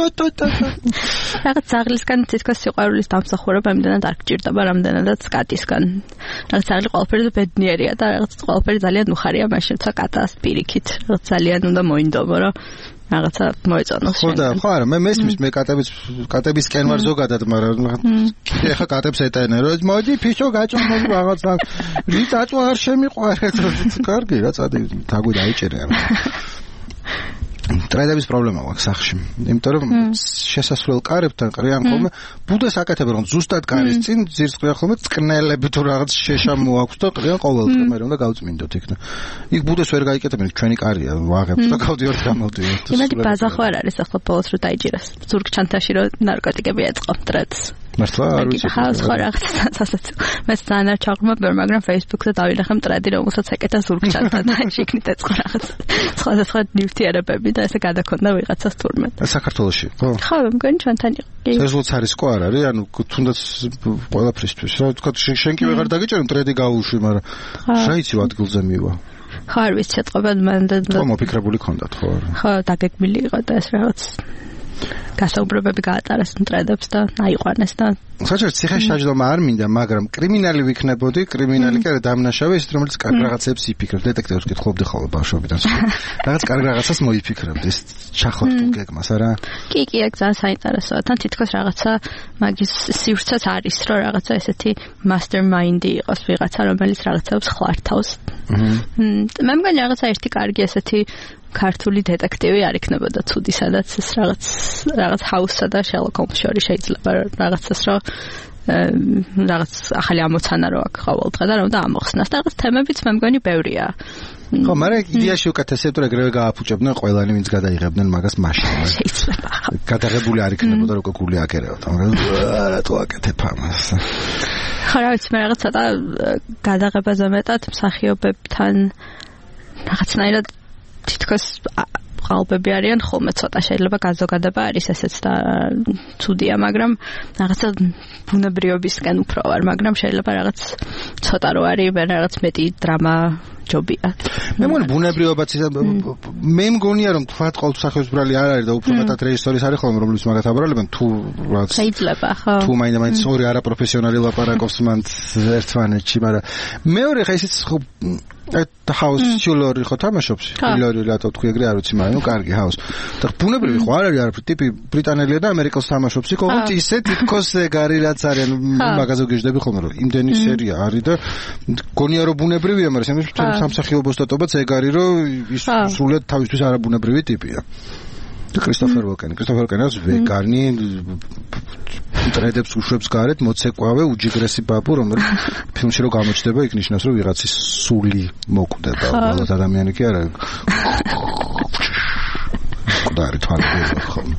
რაღაც ძაღლისგან თითქოს სიყვარულის დამსახურება იმდენად არ გჭირდება, რამდენადაც კატისგან. რაღაც ძაღლი ყველაფერზე ბედნიერია და რაღაც ყველაფერი ძალიან უხარია, მაშინ თვა კატას პირიქით. რაღაც ძალიან უნდა მოინდომო, რომ რაღაცა მოეწონოს. ხო და ხო არა, მე მესმის მე კატების კატებისკენ ვარ ზოგადად, მაგრამ კიდე ხა კატებს ეტაენენ, რომ მოდი ფიშო გაჭო მოდი რაღაცა რით აწვა არ შემიყვარეთ. კარგი რა წადი თაგვი დაიჭერე. ტრედების პრობლემა აქვს სახში. იმიტომ რომ შესასვლელ კარებთან ყრიან ხოლმე ბუდეს აკეთებენ რომ ზუსტად კარის წინ ძირს ყრიან ხოლმე წყნელები თუ რაღაც შეშა მოაქვს და ყრიან ყოველდღე მე რომ და გავწმინდოთ იქ და იქ ბუდეს ვერ გაიკეთებენ ჩვენი კარია ვაღებთ და გავდივართ გამოვდივართ. იმედი ბაზა ხო არ არის ახლა ბოლოს რომ დაიჭირას ზურგ ჩანთაში რომ ნარკოტიკები ეწყო ტრედს. მართლა არ ვიცი. ხავს ხო რაღაც სასაცილო. მე ძალიან არ ჩაღრმავ, მაგრამ Facebook-ზე დავინახე ტრედი რომელსაც ეკეთა ზურგ ჩანთა და შეკნით ეწყო რაღაც. სხვა ნივთიერებები და ესე გადაქონდა ვიღაცას თურმე. საქართველოში, ხო? ხო, მგონი ჩვენთან იყო. სეზონს არის ყო არ არის, ანუ თუნდაც ყველაფრისთვის. რა თქვა შენ კი ვეღარ დაგიჭერე ტრედი გაუშვი, მაგრამ შეიძლება ადგილზე მივა. ხო, არ ვიცი, ეთყობენ მან და ხო, მოფიქრებული ქონდათ, ხო? ხო, დაგეგმილი იყო და ეს რაღაც გასაუბრებები გაატარეს ტრედებს და აიყვანეს და საერთოდ ციხეში დაჯდომა არ მინდა, მაგრამ კრიმინალი ვიქნებოდი, კრიმინალი კი არა დამნაშავე, ის რომელიც კარგ რაღაცებს იფიქრებს, დეტექტივრს კითხულობდი ხოლმე ბავშვობიდან. რაღაც კარგ რაღაცას მოიფიქრებდი, ეს ჩახორტულ გეგმას, არა? კი, კი, ეგ ძალიან საინტერესოა. თან თითქოს რაღაცა მაგის სივრცეც არის, რომ რაღაცა ესეთი mastermind-ი იყოს ვიღაცა, რომელიც რაღაცებს ხლართავს. მე მგონი რაღაცა ერთი კარგი ესეთი ქართული დეტექტივი არ იქნებოდა ცუდი, სადაც ეს რაღაც რაღაც ჰაუსსა და შერლოკ ჰოლმს შორის შეიძლება რაღაცას რომ რაღაც ახალი ამოცანა რო აქვს ყოველდღე და რომ და ამოხსნას და რაღაც თემებიც მე მგონი ბევრია. ხო, მაგრამ იდეაში უკეთესია თუ ეგრევე გააფუჭებდნენ ყველანი ვინც გადაიღებდნენ მაგას მაშინ. შეიძლება. გადაღებული არ იქნებოდა რომ გული აკერებდა, მაგრამ რა თუ აკეთებ ამას. ხო, რა ვიცი, მე რაღაც ცოტა გადაღებაზე მეტად მსახიობებთან რაღაცნაირად თითქოს ყალბები არიან ხოლმე ცოტა შეიძლება გაზოგადება არის ესეც და ცუდია, მაგრამ რაღაცა ბუნებრიობისგან უფრო ვარ, მაგრამ შეიძლება რაღაც ცოტა რო არის, რაღაც მეტი დრამა ჯობია. მე მგონი ბუნებრიობაც მე მგონია რომ თქვა ყოველსახეობის ბრალი არ არის და უფრო მეტად რეჟისორის არის ხოლმე რომლის მაგათ აბრალებენ თუ რაც შეიძლება ხო თუ მაინდა-მაინც ორი არაპროფესიონალი ლაპარაკობს მან ერთმანეთში, მაგრამ მეორე ხა ისიც ხო და ჰაუს ჩულორი ხო თამაშობს ჩულორი რატო თქვი ეგრე არ ვიცი, მაგრამ ნუ კარგი ჰაუს და ბუნებრივი ხო არ არის არაფერი ტიპი ბრიტანელია და ამერიკელს თამაშობს იქ ოღონდ ისე თითქოს ეგარი რაც არის მაგაზე გეждები ხოლმე რომ იმდენი სერია არის და გონია რომ ბუნებრივია, მაგრამ ეს სამსახიობო სტატობაც ეგ არის რომ ის სულად თავისთვის არაბუნებრივი ტიპია. და კრისტოფერ ვოკენი კრისტოფერ ვოკენს ვეგანი ტრედებს უშვებს გარეთ მოცეკვავე უჯიგრესი ბაბუ რომელიც ფილმში რო გამოჩნდება იქ ნიშნავს რომ ვიღაცის სული მოკვდება უბრალოდ ადამიანი კი არა ყდარი თვალები ხოლმე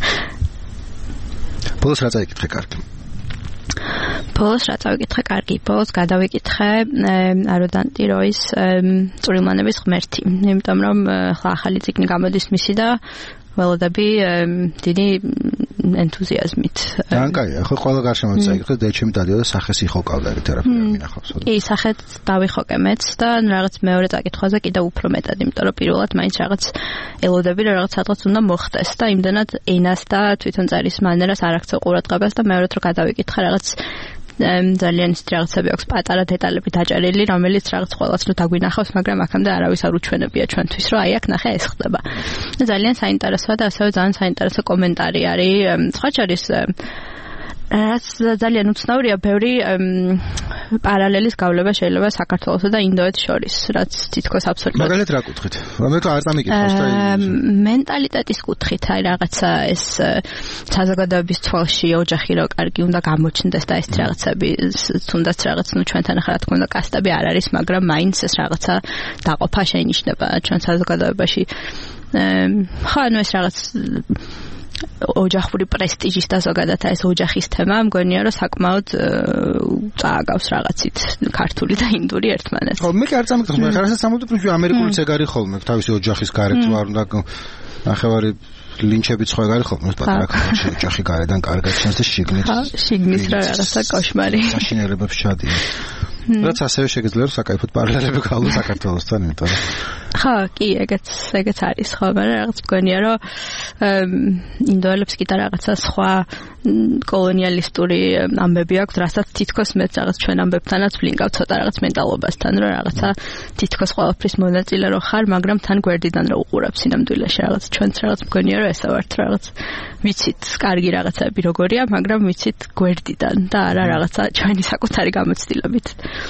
ბოლოს რა წაიკითხე კარგი ბოლოს რა წავიკითხე კარგი ბოლოს გადავიკითხე აროდანტი როის წვრილმანების ღმერთი, იმიტომ რომ ხლა ახალი წიგნი გამოდის მისი და ველოდები დიდი ენთუზიაზმით. ძალიან კაია, ხო ყველა გარშემო წაიკითხე და ჩემი დადიოდა სახეს იხოკავდა ერთ თერაპია მინახავს. კი, სახეთ დავიხოკე მეც და რაღაც მეორე წაკითხვაზე კიდევ უფრო მეტად, იმიტომ რომ პირველად მაინც რაღაც ელოდები რომ რაღაც სადღაც უნდა მოხდეს და იმდანად ენას და თვითონ წერის მანერას არ აქცევ ყურადღებას და მეორედ რომ გადავიკითხე რაღაც ძალიან ისეთი რაღაცები აქვს პატარა დეტალები დაჭერილი, რომელიც რაღაც ყველას რო დაგვინახავს, მაგრამ აქამდე არავის არ უჩვენებია ჩვენთვის, რომ აი აქ ნახე ეს ხდება. ძალიან საინტერესოა და ასევე ძალიან საინტერესო კომენტარი არის. სხვა შორის რაც ძალიან უცნაურია, ბევრი პარალელის გავლება შეიძლება საქართველოსა და ინდოეთს შორის, რაც თითქოს აბსოლუტურად. მაგალითად რა კუთხით? ამერიკა არ წამიკითხავს და მენტალიტეტის კუთხით, აი რაღაცა ეს საზოგადოების თვალში ოჯახი რო კარგი უნდა გამოჩნდეს და ეს რაღაცები, თუნდაც რაღაც ნუ ჩვენთან ახლა რა თქმა უნდა კასტები არ არის, მაგრამ მაინც ეს რაღაცა დაყოფა შეინიშნება ჩვენ საზოგადოებაში. ხო, ანუ ეს რაღაც ოჯახური პრესტიჟის და ზოგადად ეს ოჯახის თემა მგონია რომ საკმაოდ წააგავს რაღაცით ქართული და ინდური ერთმანეთს. ხო, მე კი არ წამიკითხავს, მაგრამ ხარასა სამუდამოდ ამერიკულიც ეგ არის ხოლმე, თავისი ოჯახის გარეთ არ უნდა ნახევარი ლინჩებიც ხო ეგ არის ხოლმე, პატარა ქალში ოჯახი გარედან კარგად ჩანს და შიგნით. ხო, შიგნით რა რაღაცა კოშმარი. საშინელებებს ჩადიან. რაც ასევე შეგიძლია რომ საკაიფოდ პარალელები გავლა საქართველოსთან, იმიტომ რომ ხო, კი, ეგეც ეგეც არის ხო, მაგრამ რაღაც მგონია რომ ინდოელებს კიდე რაღაცა სხვა კოლონიალისტური ამბები აქვს, რასაც თითქოს მეც რაღაც ჩვენ ამბებთანაც ვლინგავ ცოტა რაღაც მენტალობასთან, რომ რაღაცა თითქოს ყველაფრის მონაწილე რო ხარ, მაგრამ თან გვერდიდან რო უყურებს სინამდვილეში რაღაც ჩვენც რაღაც მგონია რომ ესა ვართ რაღაც ვიცით კარგი რაღაცები როგორია, მაგრამ ვიცით გვერდიდან და არა რაღაცა ჩვენი საკუთარი გამოცდილებით.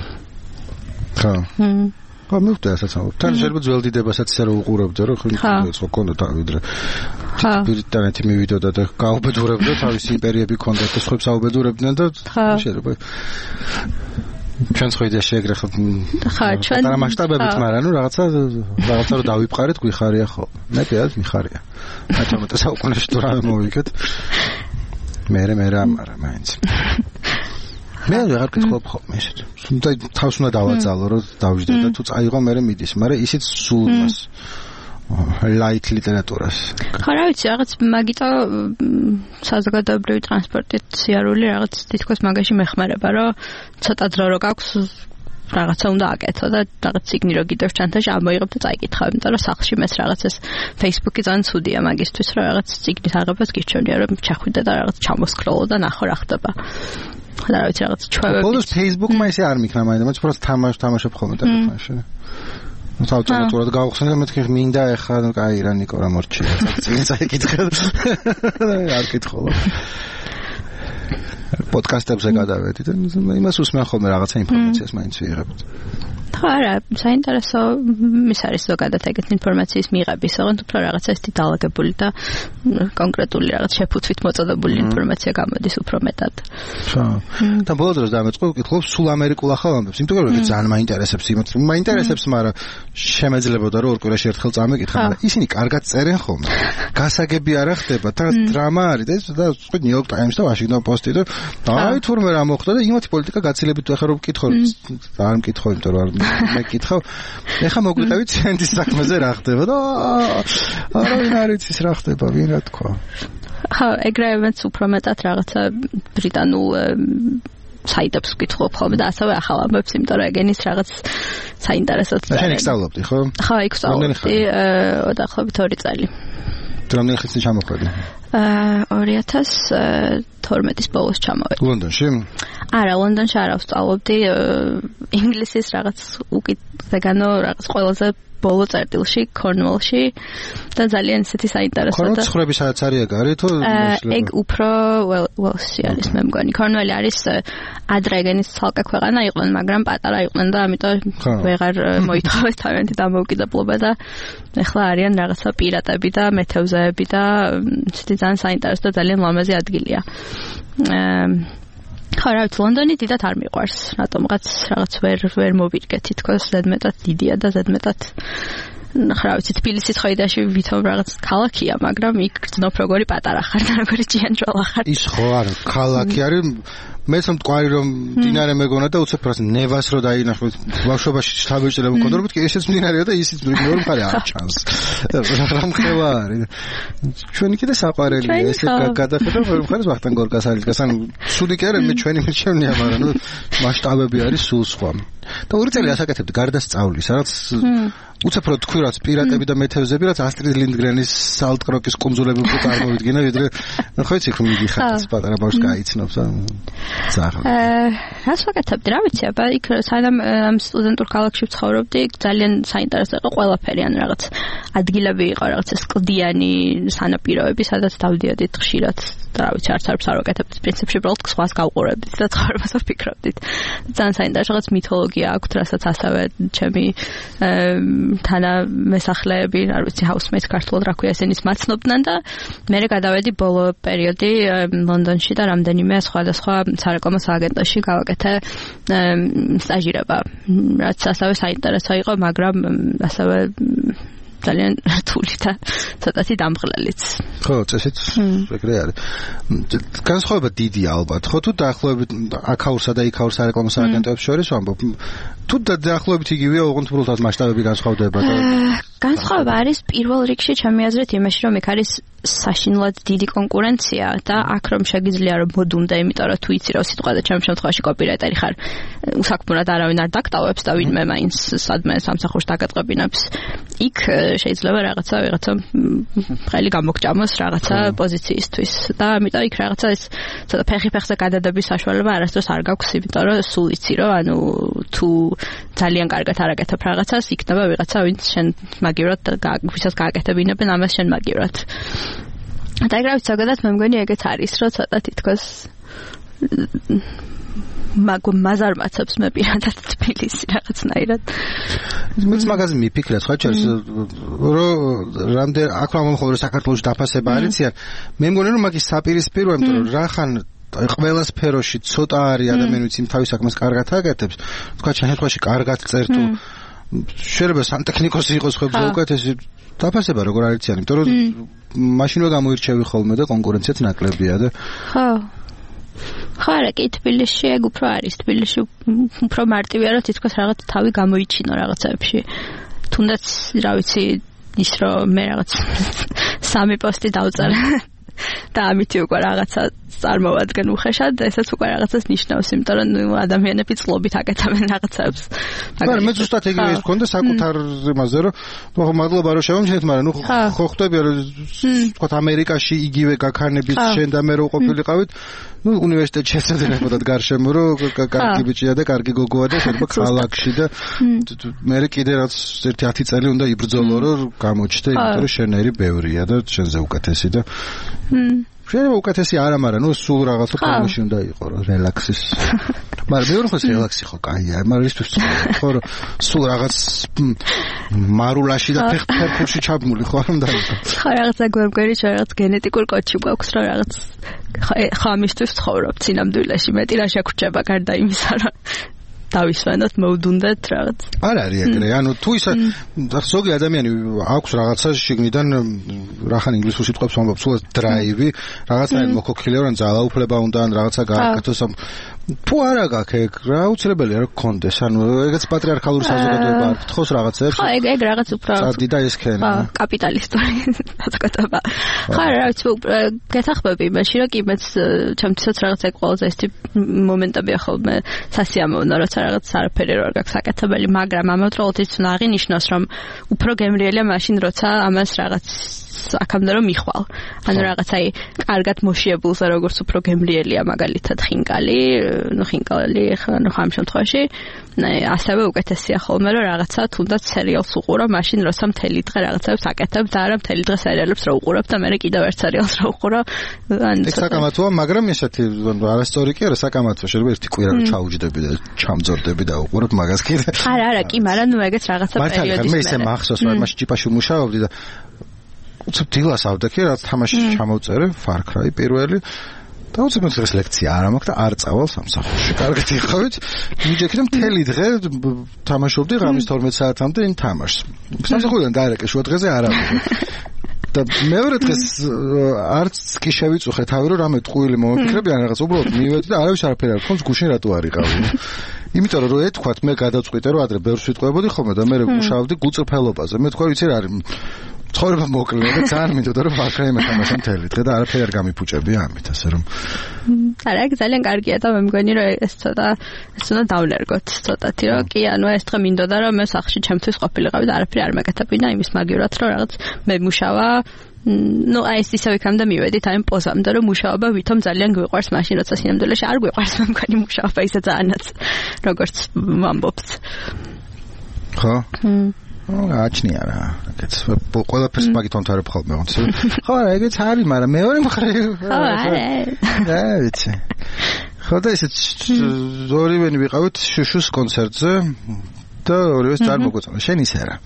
ხო. ხო, მივხვდი ასაც ამბობ. თან შეიძლება ძველ დიდებასაც ისე რომ უყურებდე, რომ ხო კონდა თავიდრე. ბრიტანეთი მივიდოდა და გაუბედურებდა თავისი იმპერიები კონდა და სხვებს აუბედურებდნენ და შეიძლება ჩვენც ხო იდეა შეეგრე ხო. ხო, ჩვენ და მასშტაბებით, მაგრამ ნუ რაღაცა რაღაცა რომ დავიფყარეთ, გვიხარია ხო. მე პირადად მიხარია. მათამდე საუკუნეში თუ რა მოვიგეთ. მე მე რა მარა მაინც. მე აღარ გითხობ ხოლმე ესეთ. თუმცა თავს უნდა დავაძალო, რომ დავждე და თუ წაიღო მე მიდის, მაგრამ ისიც სულ მას light ლიტერატურას. ხო, რა ვიცი, რაღაც მაგიტო საზოგადოებრივი ტრანსპორტით სიარული რაღაც თითქოს მაგაში მეხმარება, რომ ცოტა დრო რო გაქვს რაღაცა უნდა აკეთო და რაღაც ციგნი რო კიდევ ჩანთაში ამოიღებ და წაიკითხავ, იმიტომ რომ სახლში მეც რაღაც ეს Facebook-ი ძალიან ცუდია მაგისთვის, რომ რაღაც ციგნის აღებას გიჩვენია, რომ ჩახვიდე და რაღაც ჩამოსკროლო და ნახო რა ხდება. და რა ვიცი რაღაც ჩვევები. ბოლოს Facebook-მა ისე არ მიქნა მაინდა, მაგრამ უბრალოდ თამაშ თამაშობ ხოლმე ტელეფონში. ну ავტომატურად გავხსენე მეთქი მინდა ეხლა კაი რა ნიკო რა მორჩია წინ წაიკითხე არ კითხულობ პოდკასტებზე გადავედი და იმას უსმენ ხოლმე რაღაცა ინფორმაციას მაინც ვიღებთ ხო არა საინტერესო ის არის ზოგადად ეგეთ ინფორმაციის მიღების ოღონდ უფრო რაღაცა ისეთი დაალაგებული და კონკრეტული რაღაც შეფუთვით მოწოდებული ინფორმაცია გამოდის უფრო მეტად ხო და ბოლოს დროს დამეწყო ვკითხულობ სულ ამერიკულ ახალ ამბებს იმიტომ რომ ეგ ძალიან მაინტერესებს იმით მაინტერესებს მაგრამ შემეძლებოდა რომ ორ კვირაში ერთხელ წამეკითხა მაგრამ ისინი კარგად წერენ ხოლმე გასაგები არ ხდება და დრამა არის და ეს და სხვა ნიუ-იორკ ტაიმს და ვაშინგტონ პოსტი და აი თურმე რა მოხდა და იმათი პოლიტიკა გაცილებით ახლა რომ ვკითხო არ მკითხო იმიტომ რომ მეკითხავ. ეხლა მოგვიყევით ცენტის საქმეზე რა ხდება და არავინ არ იცის რა ხდება, ვინ რა თქვა. ხო, ეგრევე უფრო მეტად რაღაცა ბრიტანულ საიტებს ვკითხულობ ხოლმე და ასევე ახალ ამბებს, იმიტომ რომ ეგენის რაღაც საინტერესოც და შენ იქ სწავლობდი, ხო? ხო, იქ სწავლობდი დაახლოებით ორი წელი. რამდენი ხანი ჩამოხვედი? ორი ათას თორმეტის ბოლოს ჩამოვედი. ლონდონში? არა, ლონდონში არ ვსწავლობდი, ინგლისის რაღაც უკიდეგანო რაღაც ყველაზე ბოლო წერტილში, კორნუოლში და ძალიან ისეთი საინტერესო და კორნუოლში ხრები სადაც არის ეგ არის თუ ეგ უფრო ველსი არის მე მგონი. კორნუოლი არის ადრე ეგენის ცალკე ქვეყანა იყვნენ, მაგრამ პატარა იყვნენ და ამიტომ ვეღარ მოითხოვეს თავიანთი დამოუკიდებლობა და ეხლა არიან რაღაცა პირატები და მეთევზეები და ისეთი ძალიან საინტერესო და ძალიან ლამაზი ადგილია. ხო, რა ვიცი, ლონდონი დიდად არ მიყვარს, რატომღაც რაღაც ვერ ვერ მოვირგეთ, თითქოს ზედმეტად დიდია და ზედმეტად რა ვიცი, თბილისი ცხოიდაში ვითომ რაღაც ქალაქია, მაგრამ იქ გძნობ როგორი პატარა ხარ და როგორი ჭიანჭველა ხარ. ის ხო არა, ქალაქი არის. მეც მტკვარი რომ მდინარე მეგონა და უცებ რას ნევას რო დაინახოთ ბავშვობაში შთაბეჭდილება მქონდა რომ კი ესეც მდინარეა და ისიც მეორე მხარე არ ჩანს. რა მხევა არის. ჩვენი კიდე საყვარელია ესე გადახედა მეორე მხარეს ვახტანგ გორკას არის. ან სუდი კი არა მე ჩვენი მიჩვენია, მაგრამ ნუ მასშტაბები არის სულ სხვა. და ორი წელი ასაკეთებდი გარდა სწავლის, რაღაც უცებ რო თქვი რაც პირატები და მეთევზები, რაც ასტრიდ ლინდგრენის სალტკროკის კუნძულები უფრო წარმოვიდგინე, ვიდრე ხო იცი ხომ მიგიხარ პატარა ბავშვს გაიცნობს ან ზაღა. რას ვაკეთებდი, რა ვიცი, აბა იქ სანამ ამ სტუდენტურ ქალაქში ვცხოვრობდი, ძალიან საინტერესო იყო ყველაფერი, ან რაღაც ადგილები იყო, რაღაც ეს კლდიანი სანაპიროები, სადაც დავდიოდით ხშირად, რა ვიცი, არც არც არ ვაკეთებდი, პრინციპში უბრალოდ სხვას გავყურებდით და ცხოვრებას ვფიქრობდით. ძალიან საინტერესო რაღაც მითოლოგია აქვს, რასაც ასევე ჩემი თანა მესახლეები, არ ვიცი, housemates ქართულად რა ქვია, ესენის მაცნობდნენ და მე გადავედი ბოლო პერიოდი ლონდონში და რამდენიმე სხვადასხვა სარეკლამო სააგენტოში გავაკეთე სტაჟირება, რაც ასევე საინტერესო იყო, მაგრამ ასევე ძალიან რთული და ცოტათი დამღლელიც. ხო, წესით ეგრე არის. განსხვავება დიდია ალბათ, ხო, თუ დაახლოებით აქაურსა და იქაურ სარეკლამო სააგენტოებს შორის ვამბობ. თუ დაახლოებით იგივეა, ოღონდ უბრალოდ მასშტაბები განსხვავდება და განსხვავება არის პირველ რიგში ჩემი აზრით იმაში, რომ იქ არის საშინლად დიდი კონკურენცია და აქ რომ შეგიძლია რომ მოდუნდა, იმიტომ რომ თუ იცი რომ სიტყვაზე ჩემ შემთხვევაში კოპირაიტერი ხარ, უსაქმურად არავინ არ დაკტავებს და ვინმე მაინც სადმე სამსახურს დაგატყობინებს. იქ შეიძლება რაღაცა ვიღაცა ხელი გამოგჭამოს რაღაცა პოზიციისთვის და ამიტომ იქ რაღაცა ეს ცოტა ფეხი ფეხზე გადადების საშუალება არასდროს არ გაქვს, იმიტომ რომ სულ იცი რომ ანუ თუ ძალიან კარგად არაკეთებ რაღაცას, იქნება ვიღაცა ვინც შენ მაგივრად ვისაც გააკეთებინებენ ამას შენ მაგივრად. და ეგრევე ზოგადად მე მგონი ეგეც არის, რომ ცოტა თითქოს მაგ მაზარმაცებს მე პირადად თბილისი რაღაცნაირად. მეც მაგაზე მიფიქრე, სხვა ჩერს რომ რამდენ აქ რა მომხდარა საქართველოს დაფასება არიციან. მე მგონი რომ მაგის საპირისპიროა, იმიტომ რომ რახან ყველა სფეროში ცოტა არის ადამიანი, ვინც იმ თავის საქმეს კარგად აკეთებს, თქვა შემთხვევაში კარგად წერს თუ შეიძლება სანტექნიკოსი იყოს ხებზე უკეთესი დაფასება როგორ არიციან, იმიტომ რომ მაშინვე გამოირჩევი ხოლმე და კონკურენციაც ნაკლებია და ხო. ხო, არა, კი თბილისში ეგ უფრო არის. თბილისში უფრო მარტივია, რომ თითქოს რაღაც თავი გამოიჩინო რაღაცებში. თუნდაც, რა ვიცი, ის რომ მე რაღაც სამი პოსტი დავწერე და ამით უკვე რაღაცა წარმოვადგენ უხეშად, ესეც უკვე რაღაცას ნიშნავს, იმიტომ რომ ნუ ადამიანები წლობით აკეთებენ რაღაცებს. მაგრამ მე ზუსტად ეგრე ის მქონდა საკუთარ იმაზე, რომ ნუ მადლობა რომ შევამჩნევთ, მაგრამ ნუ ხო ხვდები რომ თქვა ამერიკაში იგივე გაქანების შენ და მე რო ყოფილიყავით, ნუ უნივერსიტეტში შეცდენებოდათ გარშემო, რომ კარგი ბიჭია და კარგი გოგოა და შეიძლება ქალაქში და მე კიდე რაც ერთი ათი წელი უნდა იბრძოლო, რომ გამოჩნდე, იმიტომ რომ შენერი ბევრია და შენზე უკეთესი და შეიძლება უკეთესი არა, მაგრამ ნუ სულ რაღაცა ფორმაში უნდა იყო, რომ რელაქსის. მაგრამ მეორე ხოს რელაქსი ხო კაია, მაგრამ ისთვის ხო რომ სულ რაღაც მარულაში და ფერფურში ჩაბმული ხო არ უნდა იყო. ხო, რაღაცა გვერგვერი რაღაც გენეტიკურ კოდში გვაქვს, რომ რაღაც ხო ამისთვის ცხოვრობ წინამდვილეში, მეტი რა შეგვჭება გარდა იმისა, რომ დავისვენოთ, მოვდუნდეთ რაღაც. არ არის ეგრე, ანუ თუ ისა ზოგი ადამიანი აქვს რაღაცა შიგნიდან რახან ინგლისურ სიტყვებს ვამბობ, სულ დრაივი, რაღაცნაირად მოქოქილეო, ან ძალაუფლება უნდა, ან რაღაცა გააკეთოს. თუ არა გაქვს რა უცლებელია რა გქონდეს ანუ ეგეც პატრიარქალური საზოგადოება არ გთხოვს რაღაცებს ხო ეგ ეგ რაღაც უფრო წადი და ესქენ ხო კაპიტალისტური საზოგადოება ხო რა ვიცი გეთახმები იმაში რომ კი მეც ჩემთვისაც რაღაც ეგ ყველაზე ეს მომენტებია ხოლმე სასიამოვნო როცა რაღაც არაფერი არ გაქვს საკეთებელი მაგრამ ამავდროულად ის უნდა აღინიშნოს რომ უფრო გემრიელია მაშინ როცა ამას რაღაც აქამდე რომ მიხვალ. ანუ რაღაც აი კარგად მოშიებულზე როგორც უფრო გემრიელია მაგალითად ხინკალი, ნუ ხინკალი ანუ ხამ შემთხვევაში ასევე უკეთესია ხოლმე რომ რაღაცა თუნდაც სერიალს უყურო, მაშინ როცა მთელი დღე რაღაცებს აკეთებ და არა მთელი დღე სერიალებს რო უყურებ და მე კიდევ ერთ სერიალს რო უყურო. ანუ საკამათოა, მაგრამ ესეთი არასწორი კი არა საკამათო, შეიძლება ერთი კვირა რო ჩაუჯდები და ჩამძორდები და უყურებ მაგას კიდე. არა, არა, კი, მაგრამ ნუ ეგეც რაღაცა პერიოდის მე ისე მახსოვს რომ მაშინ ჭიპაში მუშაობდი და უცებ დილას ავდექი რაც თამაში ჩამოვწერე Far Cry პირველი და უცებ ეს ლექცია არ მაქვს და არ წავალ სამსახურში. კარგად იყავით. მიჯექი და მთელი დღე თამაშობდი ღამის თორმეტ საათამდე იმ თამაშს. სამსახურიდან დაერეკე შუა დღეზე არ ავიდე. და მეორე დღეს არც კი შევიწუხე თავი რომ რამე ტყუილი მომიფიქრები ან რაღაც უბრალოდ მივედი და არავის არაფერი არ გქონს გუშინ რატო არ იყავი. იმიტომ რომ ეთქვათ მე გადაწყვიტე რომ ადრე ბევრს ვიტყვებოდი ხოლმე და მე მუშაობდი გულწრფელობაზე. მე თქვა ვიცი რა არის ცხოვრება მოკლეა და ძალიან მინდოდა რომ Far Cry მეთამაშე მთელი დღე და არაფერი არ გამიფუჭები ამით ასე რომ არა ეგ ძალიან კარგია და მე მგონი რომ ეს ცოტა ეს უნდა დავნერგოთ ცოტათი რომ კი ანუ ეს დღე მინდოდა რომ მე სახში ჩემთვის ყოფილიყავი და არაფერი არ მეკეთებინა იმის მაგივრად რომ რაღაც მე მუშავა ну а ეს ისევ იქამდე მივედით აი პოზამდე რომ მუშაობა ვითომ ძალიან გვიყვარს მაშინ როცა სინამდვილეში არ გვიყვარს მე მგონი მუშაობა ისე ძალიანაც როგორც ვამბობთ ხო აჩნია რა ეგეც ყველაფერს მაგით ვამთავრებ ხოლმე ხო რა ეგეც არის მაგრამ მეორე მხარე ხო არა რა ვიცი ხო და ისე ორივენი ვიყავით შუშუს კონცერტზე და ორივეს ძალიან მოგვეწონა შენ ისე რა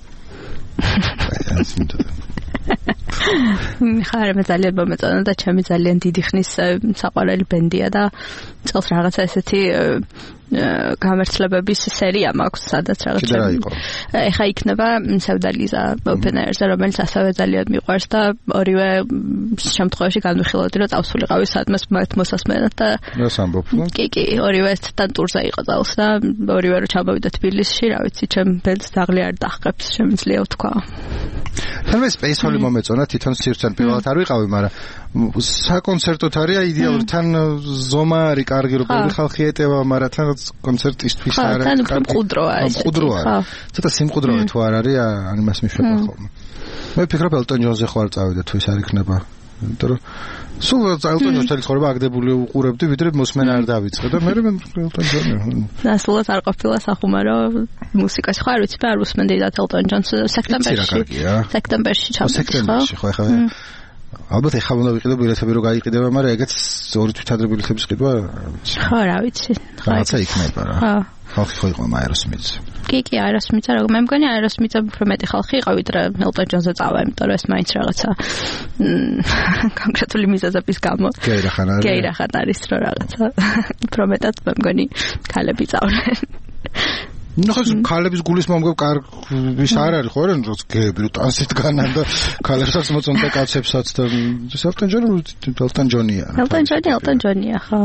ხარ მე ძალიან მომეწონა და ჩემი ძალიან დიდი ხნის საყვარელი ბენდია და წელს რაღაცა ესეთი გამართლებების სერია მაქვს სადაც რაღაცა ეხა იქნება სევდალიზა open air-ზე რომელიც ასევე ძალიან მიყვარს და ორივე შემთხვევაში განვიხილავდი რომ წავსულიყავი სადმეს მოსასმენად და კი კი ორივე თან ტურზე იყო წელს და ორივე რო ჩამოვიდა თბილისში რა ვიცი ჩემ ბენდს დაღლი არ დაჰყებს შემიძლია ვთქვა თან მე სპეისოლი მომეწონა თვითონ სივრცენ პირველად არ ვიყავი მაგრამ საკონცერტოთ არის იდეალური თან ზომა არის კარგი რომ ბევრი ხალხი ეტევა მაგრამ თან კონცერტისთვის არ არის თან მყუდროა ეს მყუდროა ცოტა სიმყუდროა თუ არ არის ან იმას მიშვება ხოლმე მე ვფიქრობ ელტონ ჯონზე ხوار წავიდა თუ ის არ იქნება იმიტომ რომ სულ ელტონ ჯონის ცხოვრება აგდებული უყურებდი ვიდრე მოსმენა არ დავიწყე და მე ელტონ ჯონი დასულაც არ ყოფილა სახუმარო მუსიკას ხო არ ვიცი და არ უსმენდი და ელტონ ჯონს სექტემბერში სექტემბერში სექტემბერში ხო ეხლა ალბათ ეხლა უნდა ვიყიდო ბილეთები რომ გაიყიდება, მაგრამ ეგეც ორი თვითადრე ბილეთების ყიდვა ხო რა ვიცი. რაღაცა იქნება რა. ხო. ხალხი ხო იყო აეროსმითს. კი კი აეროსმითს რა მე მგონი აეროსმითს უფრო მეტი ხალხი იყო ვიდრე ელტონ ჯონზე წავა, იმიტომ რომ ეს მაინც რაღაცა კონკრეტული მიზეზების გამო. გეირახან არის. გეირახან არის რომ რაღაცა უფრო მეტად მე მგონი ქალები წავდნენ. ну ხო ქალების გულის მომგებ კარგის არ არის ხო რა როც გეები რომ ტანსით განან და ქალებსაც მოწონდა კაცებსაც და ელტონ ჯონი ელტონ ჯონია ელტონ ჯონი ელტონ ჯონია ხო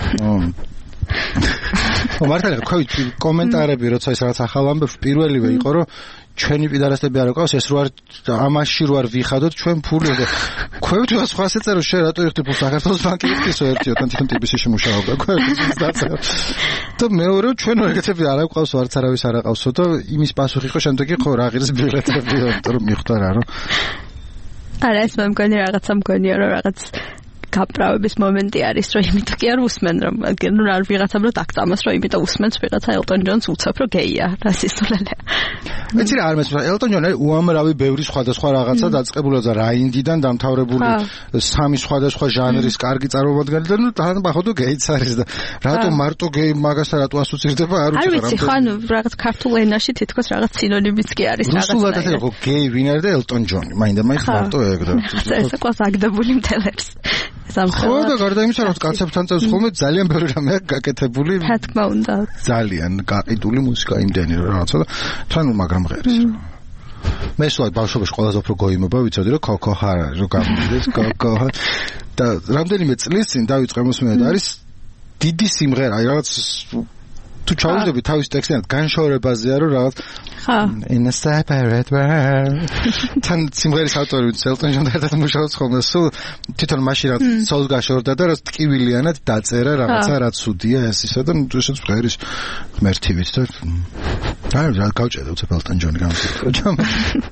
ო მართლა ხო კომენტარები როცა ის რაღაც ახალ ამბებს პირველივე იყო რომ ჩვენი პიდარასტები არ ყავს ეს რო არ ამაში რო არ ვიხადოთ ჩვენ ფული და ქვევით რა სხვა შეწერო შე რატო ერთი ფულს საქართველოს ბანკი იყისო ერთიო თან თვითონ ტიბისში მუშაობდა ქვევით დაცა და მეორე ჩვენ ეგეთები არ ყავს არც არავის არ ყავსო და იმის პასუხი ხო შემდეგი ხო რა ღირს ბილეთები რომ მიხვდა რა რომ არა ეს მე მგონი რაღაცა მგონია რომ რაღაც გაправების მომენტი არის რომ იმიტომ კი არ უსმენ რომ ნუ არ ვიღაცამ რომ დაგწამოს რომ იმიტომ უსმენს ვიღაცა ელტონ ჯონს უცებ რომ გეია რასისტულელია მეცი რა არ მესმის ელტონ ჯონი უამრავი ბევრი სხვადასხვა რაღაცა დაწყებულა და რაინდიდან დამთავრებული სამი სხვადასხვა ჟანრის კარგი წარმომადგენელი და ნუ თან ბახოდო გეიც არის და რატო მარტო გეი მაგასთან რატო ასოცირდება არ ვიცი არ ვიცი ხო ანუ რაღაც ქართულ ენაში თითქოს რაღაც სინონიმიც კი არის რაღაცა რუსულად ასე ხო გეი ვინ არის და ელტონ ჯონი მაინდა მაინც მარტო ეგ და ეს ყავს აგდებული მთელებს ხო და გარდა იმისა რომ კაცებთან წევს ხოლმე ძალიან ბევრი რამეა გაკეთებული რა თქმა უნდა ძალიან გაყიდული მუსიკა იმდენი რაღაცა და თან მაგრამ ღერის მე სულ ბავშვობაში ყველაზე უფრო გოიმობა ვიცოდი რომ კოკო ჰარ არის რომ გამიდეს კოკო და რამდენიმე წლის წინ დავიწყე მოსმენა და არის დიდი სიმღერა, აი რაღაც თუ ჩავუშვები თავის ტექსტად განშორებაზეა რომ რაღაც ხა in a separate world თან სიმღერის ავტორი ელტონ ჯონთან ერთად მუშაობს ხოლმე სულ თვითონ მაშინ რა სოლს გაშორდა და რა ტკივილიანად დაწერა რაღაცა რა ცუდია ეს ისე და ესეც ღერის ღმერთივით და აი რა გავჭედა უცებ ელტონ ჯონი გამოსწორდა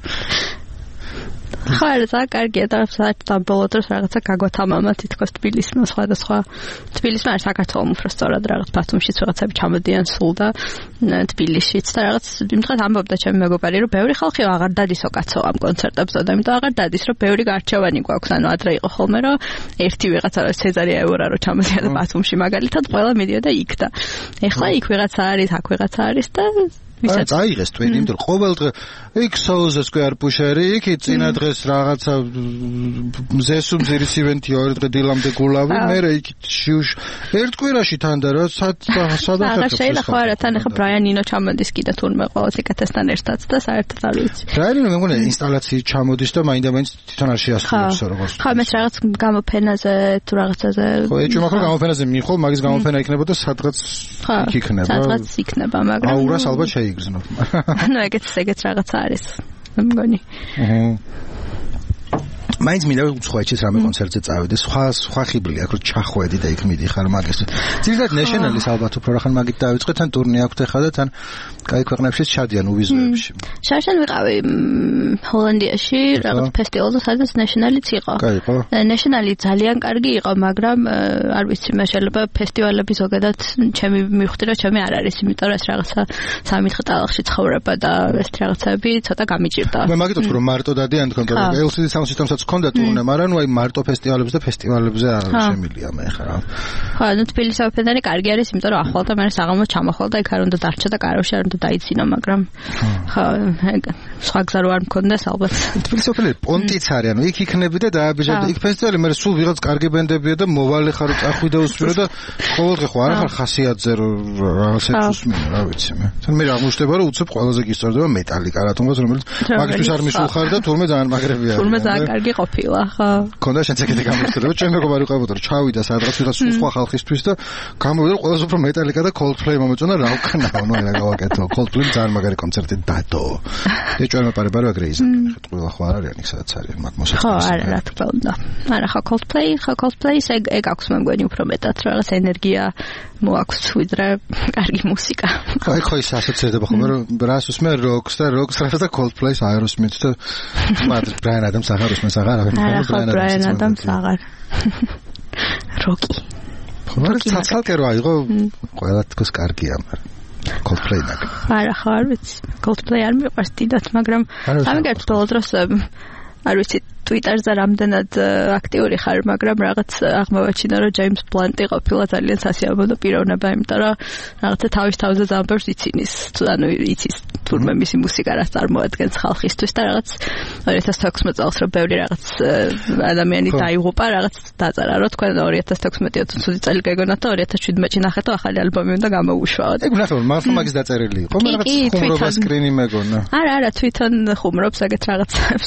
ხარ ზა კარგია და საერთოდ ბოლო დროს რაღაცა გაგვათამამა თითქოს თბილისმა სხვადასხვა თბილისმა არ საქართველოს უფრო სწორად რაღაც ბათუმშიც რაღაცები ჩამოდიან სულ და თბილისშიც და რაღაც იმ დღეს ამბობდა ჩემი მეგობარი რომ ბევრი ხალხი აღარ დადისო კაცო ამ კონცერტებზე და იმიტომ აღარ დადის რომ ბევრი გარჩევანი გვაქვს ანუ ადრე იყო ხოლმე რომ ერთი ვიღაცა რა სეზარია ევრა რომ ჩამოდიოდა ბათუმში მაგალითად ყველა მიდიოდა იქ და ეხლა იქ ვიღაცა არის აქ ვიღაცა არის და ვისაც აიღეს თვით იმიტომ რომ ყოველ დღე იქ სოუზეს კი არ პუშერი იქ წინა დღეს რაღაცა მზესუმ ძირის ივენთი ორი დღე დილამდე გულავი მე იქ შიუშ ერთ კვირაში თან და რა სადაც აღარ შეიძლება ხო არა თან ახლა ბრაიან ნინო ჩამოდის კიდე თურმე ყოველ სიკეთესთან ერთად და საერთოდ არ ვიცი ბრაიანი მე მგონია ინსტალაციით ჩამოდის და მაინდა-მაინც თვითონ არ შეასრულებს როგორც ხო მე რაღაც გამოფენაზე თუ რაღაცაზე ხო ეჭვმა ხო გამოფენაზე მიხო მაგის გამოფენა იქნებოდა სადღაც იქ იქნება სადღაც იქნება მაგრამ აურას ალბათ შეიგრძნო ну ეგეც ეგეც რაღაცა არის მე მგონი აჰა მაინც მინდა უცხოეთშიც რამე კონცერტზე წავიდე სხვა სხვა ხიბლი აქ რომ ჩახვედი და იქ მიდიხარ მაგას ძირითადად ნეშენალის ალბათ უფრო რახან მაგით დავიწყე თან ტურნე აქვთ ახლა და თან კაი ქვეყნებშიც ჩადიან უვიზოებში შარშან ვიყავი ჰოლანდიაში რაღაც ფესტივალზე სადაც ნეშენალიც იყო კაი იყო ნეშენალი ძალიან კარგი იყო მაგრამ არ ვიცი მე შეიძლება ფესტივალები ზოგადად ჩემი მივხვდი რომ ჩემი არ არის იმიტომ რომ ეს რაღაცა სამი-ოთხი ტალახში ცხოვრება და ეს რაღაცები ცოტა გამიჭირდა მე მაგით ვთქვი რომ მარტო დადიან თქო და ელ სი დი Sound System-საც ქონდა ტურნე, მაგრამ ნუ აი მარტო ფესტივალებზე და ფესტივალებზე არ შემილია მე ხარ. ხო, ნუ თბილისის ოფენდარი კარგი არის, იმიტომ რომ ახლა და მე საღამო ჩამახვალ და იქ არ უნდა დარჩა და კაროში არ უნდა დაიძინო, მაგრამ ხო, სხვა გზა რო არ მქონდეს ალბათ. თბილისის ოფენდარი პონტიც არის, ანუ იქ იქნები და დააბეჭდი. იქ ფესტივალი მე სულ ვიღაც კარგი ბენდებია და მოვალე ხარ წახვი და უსვირო და ყოველდღე ხო არ ხარ ხასიათზე რაღაცებს უსმინო, რა ვიცი მე. თან მე აღმოჩნდება რომ უცებ ყველაზე გისწორდება მეტალიკა რატომღაც რომელიც მაგისთვის არ მისულ ხარ და თურმე ძალიან მაგრებია. თურმე ძალიან კარგი ყოფილა, ხო. ქონდა შენც ეგეთი გამოსწორება, ჩვენ მეგობარი ვიყავდა რომ ჩავიდა სადღაც ვიღაც სხვა ხალხისთვის და გამოვიდა რომ ყველაზე უფრო მეტალიკა და Coldplay მომეწონა რა ვქნაო, ნუ რა გავაკეთო. Coldplay ძალიან მაგარი კონცერტი დადო. და ჩვენ მეპარება რომ ეგრე იზამთრე, ხეთ ყველა ხო არ არის, იქ სადაც არის მაგ მოსაწყობი. ხო, არა, რა თქმა უნდა. არა, ხო Coldplay, ხო Coldplay-ს ეგ ეგ აქვს მე მგონი უფრო მეტად რაღაც ენერგია მოაქვს ვიდრე კარგი მუსიკა. ხო, ეგ ხო ის ასოცირდება ხოლმე რომ რას უსმენ როკს და როკს რას და Coldplay-ს აეროსმით და მათ ბრაიან ადამს აღარ უსმენს აღარ არა, ხო ბრაიან ადამს აღარ. როკი. ხო, ცალკე რო აიღო ყველა თქოს კარგია, მაგრამ Coldplay-ნა. არა, ხო არ ვიცი. Coldplay არ მიყვარს დიდად, მაგრამ ამიგერთ ბოლო დროს არ ვიცი Twitter-ზე რამდენად აქტიური ხარ, მაგრამ რაღაც აღმოვაჩინა რომ James Blunt-ი ყოფილა ძალიან სასიამოვნო პიროვნება, იმიტომ რომ რაღაცა თავის თავზე ზამბებს იცინის, ანუ იცის თურმე მისი მუსიკა რაც წარმოადგენს ხალხისთვის და რაღაც ორი ათას თექვსმეტ წელს რომ ბევრი რაღაც ადამიანი დაიღუპა, რაღაც დაწერა რომ თქვენ ორი ათას თექვსმეტი ცუდი წელი გეგონათ და ორი ათას შვიდმეტში ნახეთ და ახალი ალბომი უნდა გამოვუშვათ. ეგ ნახე, მართლა მაგის დაწერილი იყო, მაგრამ ხუმრობა სკრინი მეგონა. არა, არა, თვითონ ხუმრობს ეგეთ რაღაცებს.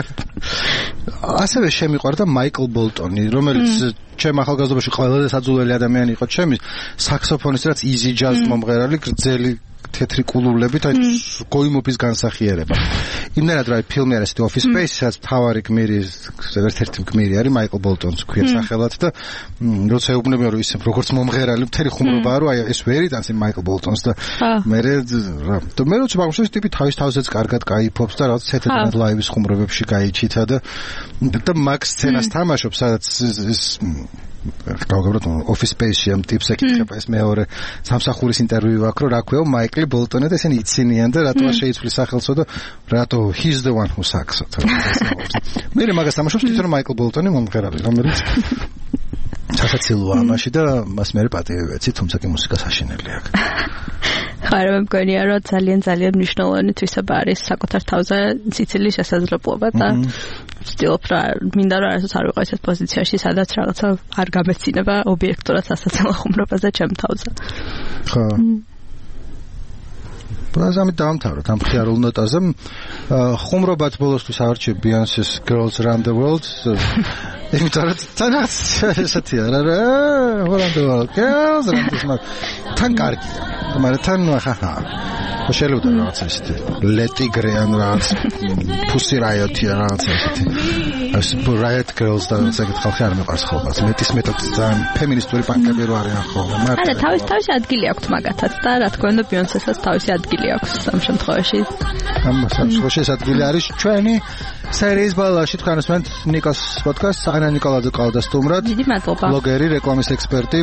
ასევე შემიყვარდა მაიკლ ბოლტონი, რომელიც ჩემ ახალგაზრდობაში ყველაზე საძულელი ადამიანი იყო, ჩემი საქსოფონისტი, რაც easy jazz მომღერალი, გრძელი თეთრი კულულებით, აი გოიმობის განსახიერება. იმდენად რა ფილმი არის The Office Space, სადაც თავარი გმირი, ერთ-ერთი გმირი არის მაიკლ ბოლტონს ქვია სახელად და როცა ეუბნება რომ ის როგორც მომღერალი მთელი ხუმრობაა, რომ აი ეს ვერი დანსი მაიკლ ბოლტონს და მე რა და მე როცა მაგას ტიპი თავის თავზეც კარგად кайფობს და რაღაც Saturday Night Live-ის ხუმრობებში გაიჩითა და და მაგ სცენას თამაშობს, სადაც ის გავგებროთ Office Space-ში ამ ტიპს ეკითხება ეს მეორე სამსახურის ინტერვიუ აქვს, რომ რა ქვია მაიკლი ბოლტონი და ესენი იცინიან და რატო შეიცვლის სახელსო და რატო he's the one who sucks. მე მაგას თამაშობს თვითონ მაიკლ ბოლტონი მომღერალი, რომელიც სასაცილოა ამაში და მას მე პატივი ვეცი, თუმცა კი მუსიკა საშინელი აქვს. ხარ მე მგონია რომ ძალიან ძალიან მნიშვნელოვანი თვისება არის საკუთარ თავზე ციცილის შესაძლებლობა და ვცდილობ რა მინდა რომ არასდროს არ ვიყავ ესეთ პოზიციაში სადაც რაღაცა არ გამეცინება ობიექტურად სასაცილო ხუმრობაზე ჩემ თავზე. ხო. პროგრამით დავამთავროთ ამ ხიარულ ნოტაზე. ხუმრობად ბოლოსთვის ავარჩიე Beyoncé-ს Girls Around the World. იმიტომ რომ თანაც ესეთია რა რა around the world girls around the world. თან კარგია. მაგრამ თან ხახა. შეიძლება რაღაც ესეთი ლეტიგრე ან რაღაც Pussy Riot-ი ან რაღაც ესეთი. ეს Riot Girls და ეგეთ ხალხი არ მეყარს ხოლმე. მეტის მეტად ძალიან ფემინისტური პანკები რო არიან ხოლმე. არა, თავის თავის ადგილი აქვს მაგათაც და რა თქმა უნდა Beyoncé-საც თავისი ადგილი აქვს ამ შემთხვევაში. ამ შემთხვევაში ეს ადგილი არის ჩვენი სერიის ბალაში თქვენ უსმენთ ნიკოს პოდკასტს. ანა ნიკოლაძე ყავდა სტუმრად. დიდი მადლობა. ბლოგერი, რეკლამის ექსპერტი.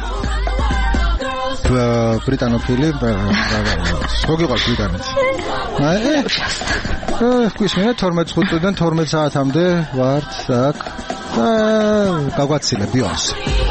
ბრიტანოფილი მოგიყვარს ბრიტანეთი. აი, გვისმენთ თორმეტ ხუთიდან თორმეტ საათამდე ვართ აქ და გაგვაცილე Beyoncé.